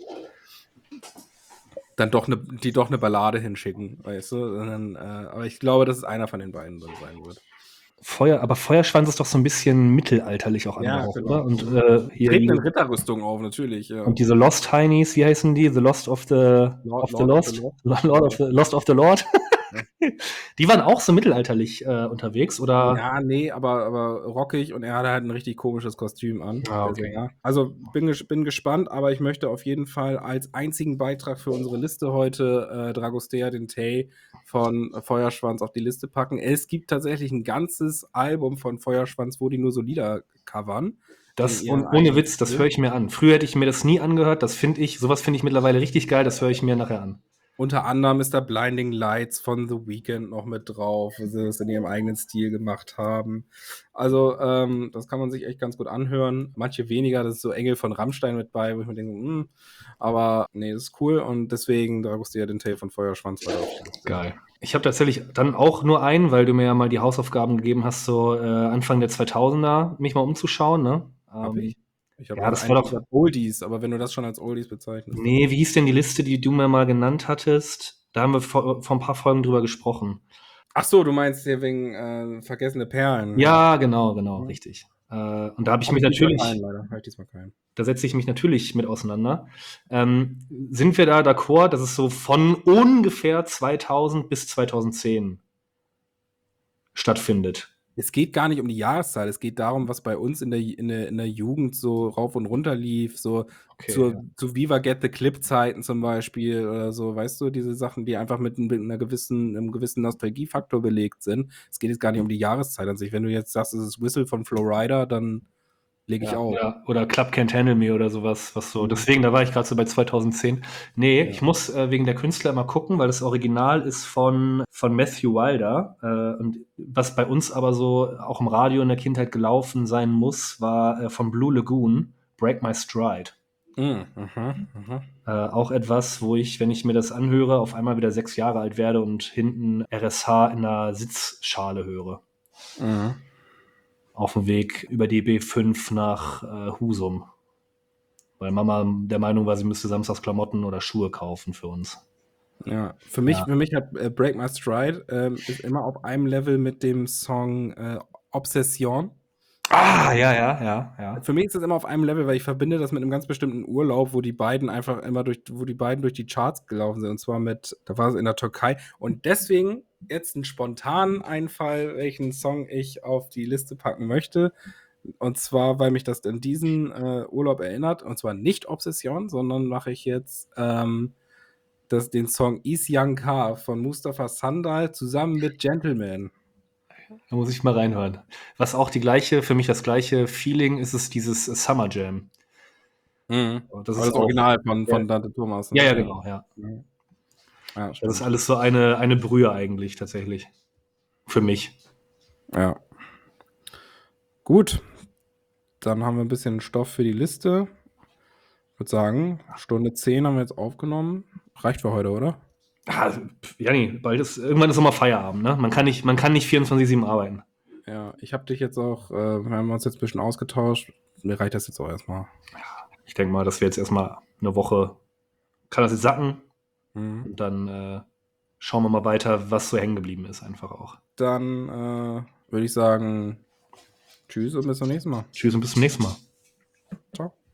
dann doch eine Ballade hinschicken, weißt du? Aber ich glaube, dass es einer von den beiden dann sein wird. Aber Feuerschwanz ist doch so ein bisschen mittelalterlich auch angehaucht, genau. oder? Und hier treten in Ritterrüstung auf, natürlich. Ja. Und diese Lost Heinies, wie heißen die? The Lost of the Lost? Lost of the Lord? Die waren auch so mittelalterlich unterwegs, oder? Ja, nee, aber rockig und er hatte halt ein richtig komisches Kostüm an. Okay. Also bin gespannt, aber ich möchte auf jeden Fall als einzigen Beitrag für unsere Liste heute Dragostea Tintei von Feuerschwanz auf die Liste packen. Es gibt tatsächlich ein ganzes Album von Feuerschwanz, wo die nur so Lieder covern. Und ohne Witz, das höre ich mir an. Früher hätte ich mir das nie angehört. Sowas finde ich mittlerweile richtig geil. Das höre ich mir nachher an. Unter anderem ist da Blinding Lights von The Weeknd noch mit drauf, wo sie das in ihrem eigenen Stil gemacht haben. Also, das kann man sich echt ganz gut anhören. Manche weniger, das ist so Engel von Rammstein mit bei, wo ich mir denke, aber nee, das ist cool und deswegen Dragostea Tintei von Feuerschwanz war drauf. Geil. Ich habe tatsächlich dann auch nur einen, weil du mir ja mal die Hausaufgaben gegeben hast, so Anfang der 2000er, mich mal umzuschauen, ne? Hab ich. Ich habe das war doch Oldies, aber wenn du das schon als Oldies bezeichnest. Nee, wie hieß denn die Liste, die du mir mal genannt hattest? Da haben wir vor ein paar Folgen drüber gesprochen. Ach so, du meinst hier wegen vergessene Perlen. Ja, genau, richtig. Und da habe ich mich natürlich. Da setze ich mich natürlich mit auseinander. Sind wir da d'accord, dass es so von ungefähr 2000 bis 2010 stattfindet? Es geht gar nicht um die Jahreszahl, es geht darum, was bei uns in der Jugend so rauf und runter lief, so zu Viva Get the Clip-Zeiten zum Beispiel oder so, weißt du, diese Sachen, die einfach mit einem gewissen Nostalgiefaktor belegt sind. Es geht jetzt gar nicht um die Jahreszeit an sich. Wenn du jetzt sagst, es ist Whistle von Flo Rida, dann lege ich auf. Oder Club Can't Handle Me oder sowas, was so. Deswegen, da war ich gerade so bei 2010. Nee, ich muss wegen der Künstler mal gucken, weil das Original ist von Matthew Wilder. Und was bei uns aber so auch im Radio in der Kindheit gelaufen sein muss, war von Blue Lagoon, Break My Stride. Auch etwas, wo ich, wenn ich mir das anhöre, auf einmal wieder 6 Jahre alt werde und hinten RSH in einer Sitzschale höre. Auf dem Weg über die B5 nach Husum. Weil Mama der Meinung war, sie müsste samstags Klamotten oder Schuhe kaufen für uns. Ja, für mich hat Break My Stride ist immer auf einem Level mit dem Song Obsession. Ja. Für mich ist das immer auf einem Level, weil ich verbinde das mit einem ganz bestimmten Urlaub, wo die beiden durch die Charts gelaufen sind. Und zwar da war es in der Türkei. Und deswegen jetzt einen spontanen Einfall, welchen Song ich auf die Liste packen möchte. Und zwar, weil mich das an diesen Urlaub erinnert. Und zwar nicht Obsession, sondern mache ich jetzt den Song Isyan K von Mustafa Sandal zusammen mit Gentleman. Da muss ich mal reinhören. Was auch für mich das gleiche Feeling ist dieses Summer Jam. Das ist das Original von Dante Thomas. Ne? Ja, genau, ja. Ja, das ist alles so eine Brühe eigentlich tatsächlich. Für mich. Ja. Gut. Dann haben wir ein bisschen Stoff für die Liste. Ich würde sagen, Stunde 10 haben wir jetzt aufgenommen. Reicht für heute, oder? Janni, irgendwann ist immer Feierabend, ne? Man kann nicht 24/7 arbeiten. Ja, ich habe dich jetzt auch, wir haben uns jetzt ein bisschen ausgetauscht. Mir reicht das jetzt auch erstmal. Ich denke mal, dass wir jetzt erstmal eine Woche, kann das jetzt sacken? Und dann schauen wir mal weiter, was so hängen geblieben ist, einfach auch. Dann würde ich sagen, tschüss und bis zum nächsten Mal. Tschüss und bis zum nächsten Mal. Ciao.